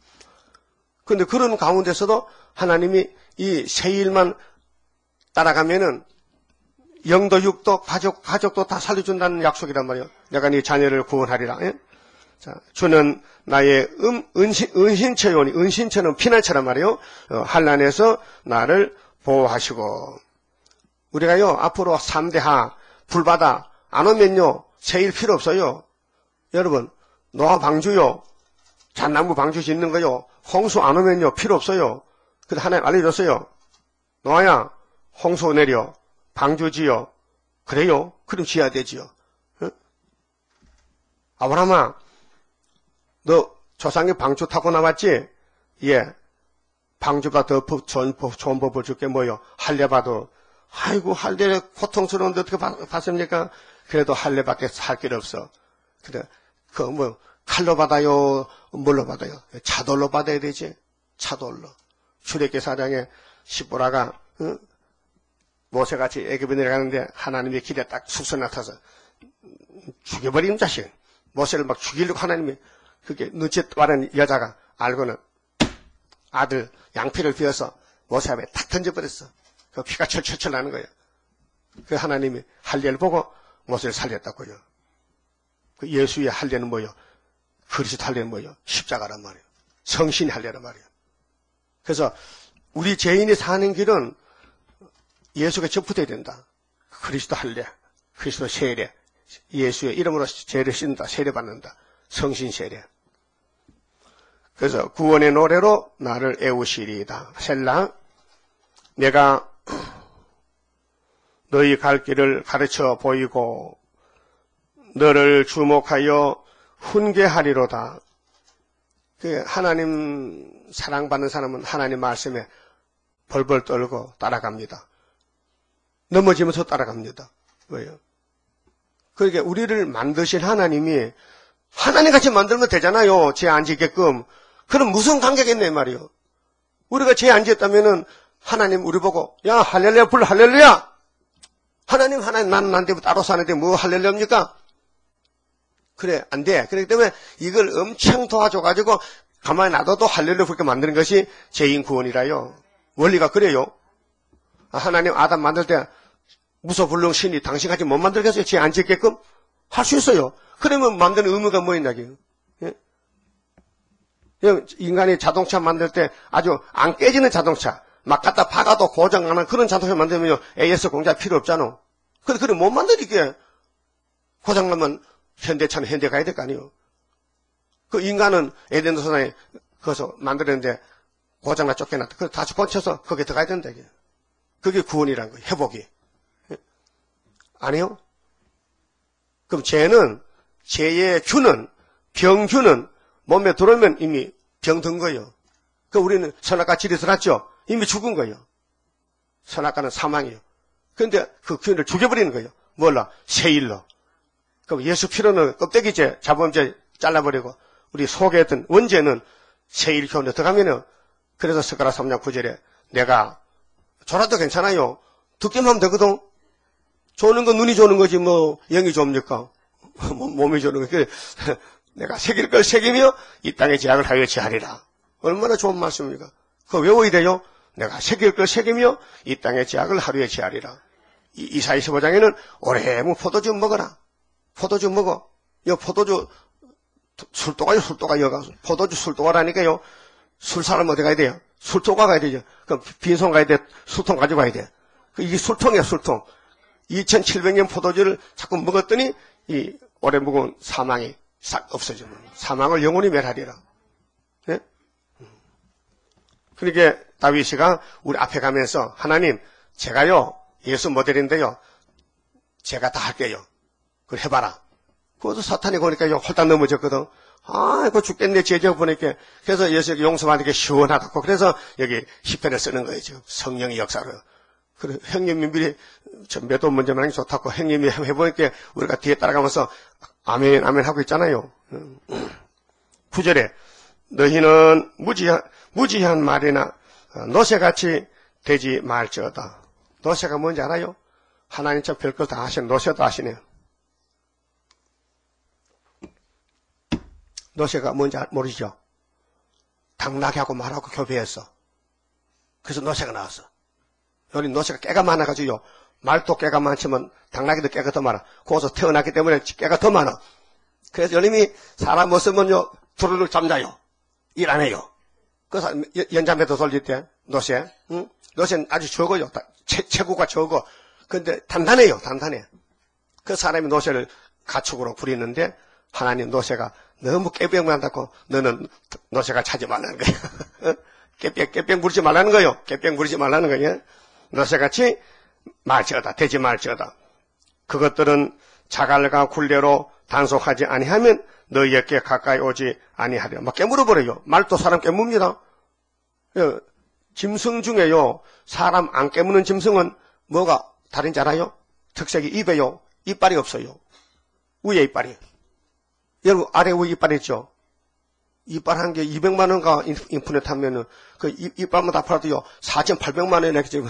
근데 그런 가운데서도 하나님이 이 세일만 따라가면은 영도 육도 가족도 다 살려준다는 약속이란 말이에요. 내가 네 자녀를 구원하리라. 예? 자, 주는 나의 은신처요니, 은신처는 피난처란 말이에요. 환난에서 나를 보호하시고. 우리가요, 앞으로 3대하, 불바다 안 오면요, 세일 필요 없어요. 여러분, 노아 방주요, 잣나무 방주 짓는 거요, 홍수 안 오면요, 필요 없어요. 그래서 하나님 알려줬어요. 노아야, 홍수 내려, 방주 지어. 그래요? 그럼 지어야 되지요. 응? 아브라함아, 너 조상이 방주 타고 나왔지? 예. 방주가 더 좋은 법을 줄게 뭐요? 할례받어. 아이고, 할례 고통스러운데 어떻게 받습니까? 그래도 할례밖에 살 길 없어. 그래, 칼로 받아요? 뭘로 받아요? 차돌로 받아야 되지? 차돌로. 출애굽기 4장에 시보라가, 응? 모세같이 애굽에 내려가는데 하나님의 길에 딱 숙소 나타서 죽여버리는 자식. 모세를 막 죽이려고 하나님이, 그게 눈짓 바른 여자가 알고는 아들 양피를 비워서 모세 앞에 탁 던져버렸어. 그 피가 철철철 나는 거예요. 그 하나님이 할례를 보고 모세를 살렸다고요. 그 예수의 할례는 뭐예요? 그리스도 할례는 뭐예요? 십자가란 말이에요. 성신의 할례란 말이에요. 그래서 우리 죄인이 사는 길은 예수가 접붙어야 된다. 그리스도 할례, 그리스도 세례, 예수의 이름으로 죄를 씻는다, 세례받는다, 성신 세례. 그래서 구원의 노래로 나를 애우시리이다. 셀라, 내가 너희 갈 길을 가르쳐 보이고 너를 주목하여 훈계하리로다. 그 하나님 사랑받는 사람은 하나님 말씀에 벌벌 떨고 따라갑니다. 넘어지면서 따라갑니다. 왜요? 그러니까 우리를 만드신 하나님이 하나님같이 만들면 되잖아요. 죄 안 지게끔. 그럼 무슨 관계겠네 말이요. 우리가 죄 안 지었다면은 하나님 우리 보고 야 할렐루야 불러 할렐루야. 하나님 나는 안 되고 따로 사는데 뭐 할렐루야입니까? 그래 안 돼. 그렇기 때문에 이걸 엄청 도와줘가지고 가만히 놔둬도 할렐루야 부르게 만드는 것이 죄인 구원이라요. 원리가 그래요. 하나님 아담 만들 때 무소불능 신이 당신같이 못 만들겠어요? 죄 안 짓게끔? 할 수 있어요. 그러면 만드는 의무가 뭐였나요? 예? 인간이 자동차 만들 때 아주 안 깨지는 자동차, 막 갖다 박아도 고장 안 하는 그런 자동차 만들면요, AS 공장 필요 없잖아. 그래 못 만들게. 고장나면 현대차는 현대 가야 될 거 아니에요. 그 인간은 에덴 동산에 거기서 만들었는데 고장나 쫓겨났다. 그래서 다시 고쳐서 거기에 들어가야 된다. 이게. 그게 구원이란 거예요. 회복이. 아니요? 그럼 죄의 균은, 병균은 몸에 들어오면 이미 병든 거예요. 그 우리는 선악과 질이 들었죠? 이미 죽은 거예요. 선악과는 사망이에요. 그런데 그 균을 죽여버리는 거예요. 뭘로? 세일로. 그럼 예수 피로는 껍데기째, 자범죄 잘라버리고 우리 속에 있던 원죄는 세일 교훈에 들어가면은 그래서 스가랴 3장 9절에 내가 졸아도 괜찮아요. 듣기만 하면 되거든. 조는 건 눈이 조는 거지 뭐 영이 좁니까? 몸이 조는 거지. 내가 새길 걸 새기며 이 땅의 죄악을 하여 제하리라. 얼마나 좋은 말씀입니까? 그거 외워야 돼요. 내가 새길 걸 새기며 이 땅의 죄악을 하루에 제하리라. 이사야 25장에는 오래무 포도주 먹어라. 포도주 먹어. 이 포도주 술도가요, 술도가 여가. 포도주 술도가라니까요. 술사람 어디 가야 돼요? 술도가 가야 되죠. 그럼 빈손 가야 돼. 술통 가지고 가야 돼. 이게 술통이야, 술통. 2700년 포도주를 자꾸 먹었더니 이 오래 묵은 사망이 싹 없어져. 사망을 영원히 멸하리라. 네? 그러니까 다윗이가 우리 앞에 가면서 하나님, 제가요, 예수 모델인데요, 제가 다 할게요. 그걸 해봐라. 그것도 사탄이 보니까 홀딱 넘어졌거든. 아이고 죽겠네 제자 보니까. 그래서 예수 용서받으니까 시원하다고. 그래서 여기 시편을 쓰는 거예요. 지금 성령의 역사로. 그래 형님이 미리 몇도 먼저 말하는 게 좋다고 형님이 해보니까 우리가 뒤에 따라가면서 아멘 아멘 하고 있잖아요. 9절에 너희는 무지한 말이나 노새같이 되지 말지어다. 노새가 뭔지 알아요? 하나님 참 별걸 다 하시네. 노새도 하시네요. 노새가 뭔지 모르시죠? 당나귀하고 말하고 교배했어. 그래서 노새가 나왔어. 여기 노새가 깨가 많아가지고요. 말도 깨가 많지만 당나귀도 깨가 더 많아. 거기서 태어났기 때문에 깨가 더 많아. 그래서 여님이 사람 없으면요 두루룩 잠자요. 일 안 해요. 그래서 연잠에도 돌릴 때 노새, 응? 노새는 아주 적어요. 체구가 적어. 근데 단단해요. 단단해. 그 사람이 노새를 가축으로 부리는데 하나님 노새가 너무 깨병만다고 너는 노새가 차지 말라는 거예요. 깨병 부리지 말라는 거예요. 깨병 부리지 말라는 거예요. 노새같이 말지어다. 되지 말지어다. 그것들은 자갈과 굴레로 단속하지 아니하면 너희에게 가까이 오지 아니하리라. 막 깨물어버려요. 말도 사람 깨뭅니다. 짐승 중에요. 사람 안 깨무는 짐승은 뭐가 다른지 알아요? 특색이 입에요. 이빨이 없어요. 위에 이빨이. 여러분 아래 위에 이빨 있죠? 이빨 한 개 200만 원가 인터넷 하면은 그 이빨만 다 팔아도요 4,800만 원에 지금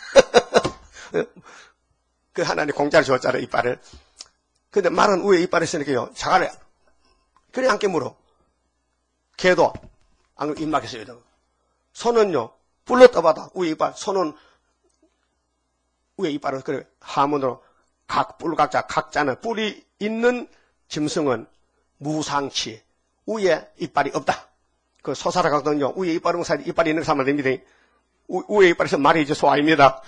그 하나님 공짜로 줬잖아요 이빨을. 근데 말은 위에 이빨이 있으니까요 자갈래. 그래 안 깨물어. 개도 안 그러면 입 막혀서요. 손은요 불러 떠받아 위에 이빨. 손은 위에 이빨은 그래 하문으로 뿔각자 각자는 뿔이 있는 짐승은 무상치 위에 이빨이 없다. 그 소사라 가거든요. 위에 이빨은 사실 이빨이 있는 사람만 됩니다. 위에 이빨이 있으면 말이 이제 소아입니다.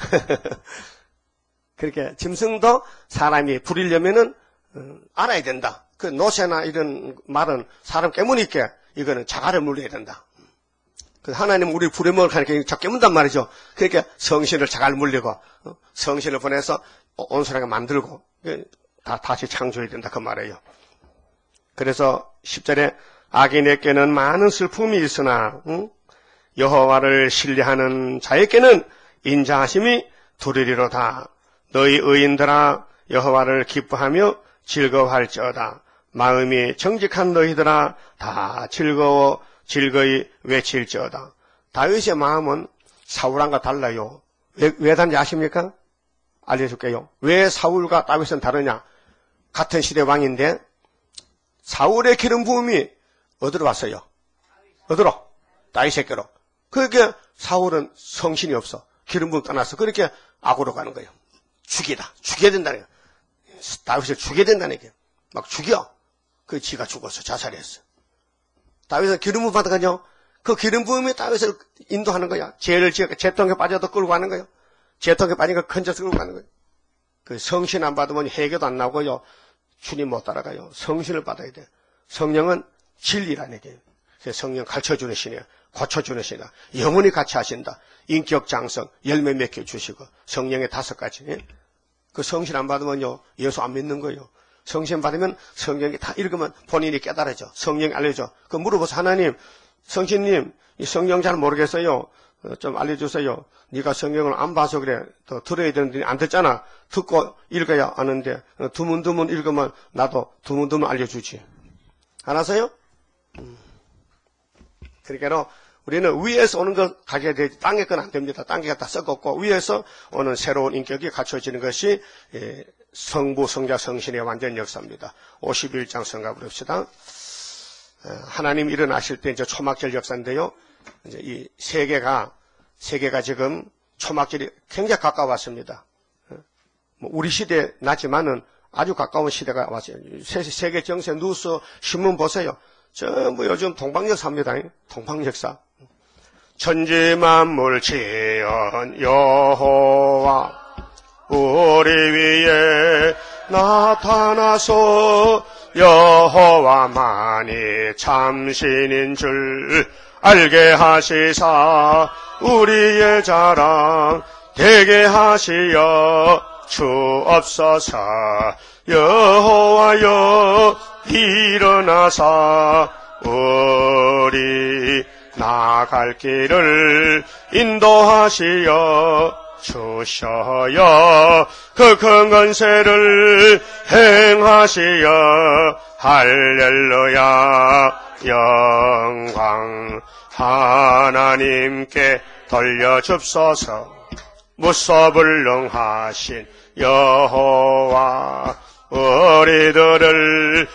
그렇게 짐승도 사람이 부리려면은 알아야 된다. 그 노새나 이런 말은 사람 깨무니까 이거는 자갈을 물려야 된다. 그 하나님 우리 부려먹을 하니까 자 깨문단 말이죠. 그러니까 성신을 자갈 물리고 성신을 보내서 온순하게 만들고 다시 창조해야 된다 그 말이에요. 그래서 10절에 악인에게는 많은 슬픔이 있으나 여호와를 신뢰하는 자에게는 인자하심이 두리리로다. 너희 의인들아 여호와를 기뻐하며 즐거워할지어다. 마음이 정직한 너희들아 다 즐거이 외칠지어다. 다윗의 마음은 사울왕과 달라요. 왜 다른지 아십니까? 알려줄게요. 왜 사울과 다윗은 다르냐? 같은 시대 왕인데 사울의 기름 부음이 어디로 왔어요? 어디로? 다윗에게로. 그러니까 사울은 성신이 없어. 기름 부음 떠났어. 그렇게 악으로 가는 거예요. 죽여야 된다는 거예요. 다윗을 죽여야 된다는 거예요. 막 죽여. 그 지가 죽었어. 자살했어. 다윗은 기름 부음 받아가죠. 그 기름 부음이 다윗을 인도하는 거야. 죄를 지어 재통에 빠져도 끌고 가는 거예요. 재통에 빠진 걸 건져서 끌고 가는 거예요. 그 성신 안 받으면 해결도 안 나오고요. 주님 못 따라가요. 성신을 받아야 돼. 성령은 진리라는 게 성령 가르쳐주는 신이에요. 고쳐주는 신이야. 영원히 같이 하신다. 인격 장성, 열매 맺게 주시고 성령의 5가지. 예? 그 성신 안 받으면요 예수 안 믿는 거예요. 성신 받으면 성경이 다 읽으면 본인이 깨달아져. 성령이 알려줘. 그 물어보세요. 하나님, 성신님, 이 성경 잘 모르겠어요. 좀 알려주세요. 네가 성경을 안 봐서 그래. 더 들어야 되는데 안 듣잖아. 듣고 읽어야 아는데 드문드문 읽으면 나도 드문드문 알려주지. 안 하세요? 그러니까 우리는 위에서 오는 거 가져야 되지 땅에 건 안 됩니다. 땅에 갖다 썩었고 위에서 오는 새로운 인격이 갖춰지는 것이 성부, 성자, 성신의 완전 역사입니다. 51장 성가 부릅시다. 하나님 일어나실 때 이제 초막절 역사인데요. 이제 이 세계가 지금 초막절이 굉장히 가까웠습니다. 우리 시대 나지만은 아주 가까운 시대가 왔어요. 세계 정세 뉴스 신문 보세요. 전부 요즘 동방역사입니다. 동방역사. 천지만물 지은 여호와 우리 위에 나타나서 여호와만이 참신인 줄 알게 하시사 우리의 자랑 되게 하시어 주옵소서. 여호와여 일어나사 우리 나갈 길을 인도하시어 주셔요. 그 큰 권세를 행하시어 할렐루야. 영광 하나님께 돌려줍소서. 무소불능하신 여호와 우리들을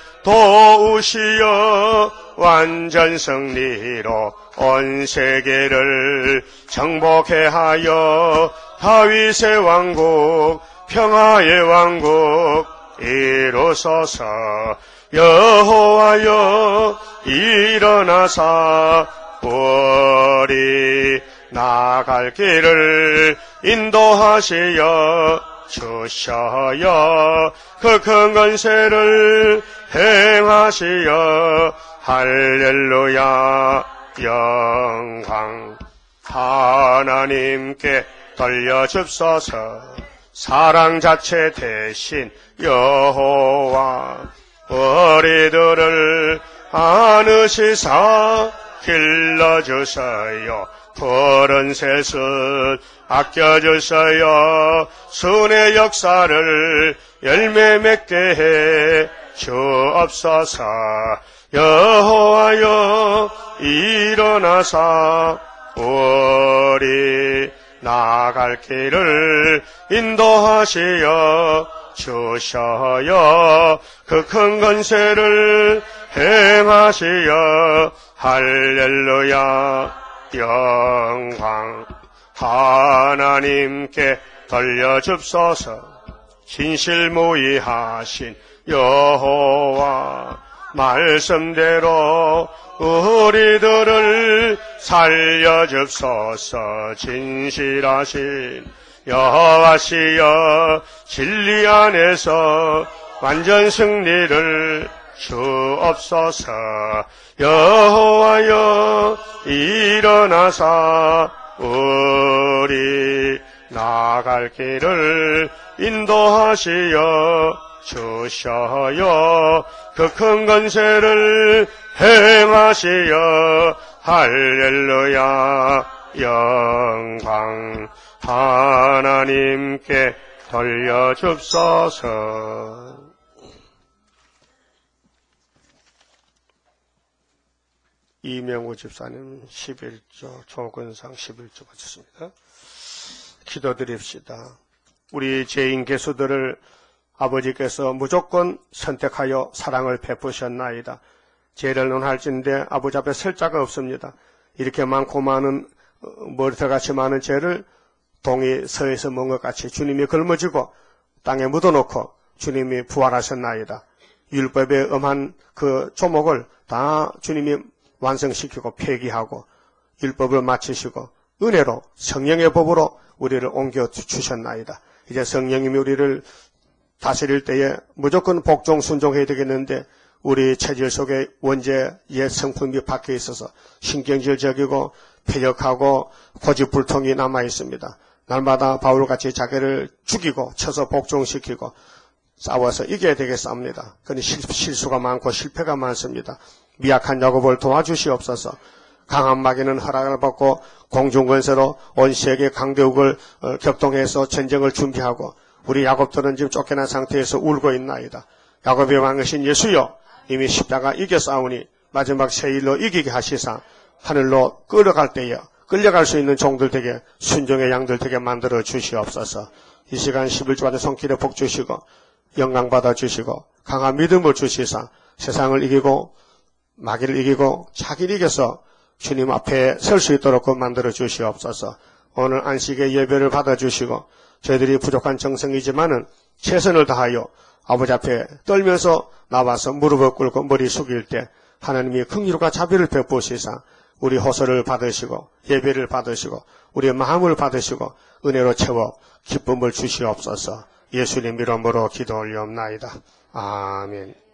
도우시어 완전 승리로 온 세계를 정복해 하여 다윗의 왕국 평화의 왕국 이루소서. 여호와여 일어나사 우리 나갈 길을 인도하시어 주셔요. 그 큰 권세를 행하시어 할렐루야. 영광 하나님께 돌려줍소서. 사랑 자체 대신 여호와 우리들을 안으시사 길러주세요. 푸른 새순 아껴주세요. 순의 역사를 열매 맺게 해 주옵소서. 여호와여 일어나사 우리 나갈 길을 인도하시어 주셔요. 그 큰 권세를 행하시어 할렐루야. 영광 하나님께 돌려줍소서. 진실무이하신 여호와 말씀대로 우리들을 살려줍소서. 진실하신 여호와시여 진리 안에서 완전 승리를 주옵소서. 여호와여 일어나사 우리 나갈 길을 인도하시어 주셔요. 그 큰 권세를 행하시어 할렐루야. 영광 하나님께 돌려줍소서. 이명우 집사님 11조 조건상 11조 바쳤습니다. 기도드립시다. 우리 죄인 개수들을 아버지께서 무조건 선택하여 사랑을 베푸셨나이다. 죄를 논할진데 아버지 앞에 설 자가 없습니다. 이렇게 많고 많은 머리털같이 많은 죄를 동이 서에서 먹은 것 같이 주님이 걸머지고 땅에 묻어놓고 주님이 부활하셨나이다. 율법의 엄한 그 조목을 다 주님이 완성시키고 폐기하고 율법을 마치시고 은혜로 성령의 법으로 우리를 옮겨 주셨나이다. 이제 성령님이 우리를 다스릴 때에 무조건 복종 순종해야 되겠는데 우리 체질 속에 원죄 옛 성품이 박혀 있어서 신경질적이고 폐역하고 고집불통이 남아 있습니다. 날마다 바울같이 자기를 죽이고 쳐서 복종시키고 싸워서 이겨야 되겠습니다. 그런데 실수가 많고 실패가 많습니다. 미약한 야곱을 도와주시옵소서. 강한 마귀는 허락을 받고 공중권세로 온 세계 강대국을 격동해서 전쟁을 준비하고 우리 야곱들은 지금 쫓겨난 상태에서 울고 있나이다. 야곱의 왕이신 예수여, 이미 십자가 이겼사오니 마지막 세일로 이기게 하시사 하늘로 끌려갈 수 있는 종들 되게 순종의 양들 되게 만들어 주시옵소서. 이 시간 11주간의 손길에 복 주시고 영광 받아 주시고 강한 믿음을 주시사 세상을 이기고 마귀를 이기고 자기를 이겨서 주님 앞에 설 수 있도록 만들어 주시옵소서. 오늘 안식의 예배를 받아 주시고 저희들이 부족한 정성이지만은 최선을 다하여 아버지 앞에 떨면서 나와서 무릎을 꿇고 머리 숙일 때 하나님이 긍휼과 자비를 베푸시사 우리 호소를 받으시고 예배를 받으시고 우리의 마음을 받으시고 은혜로 채워 기쁨을 주시옵소서. 예수님 이름으로 기도 올리옵나이다. 아멘.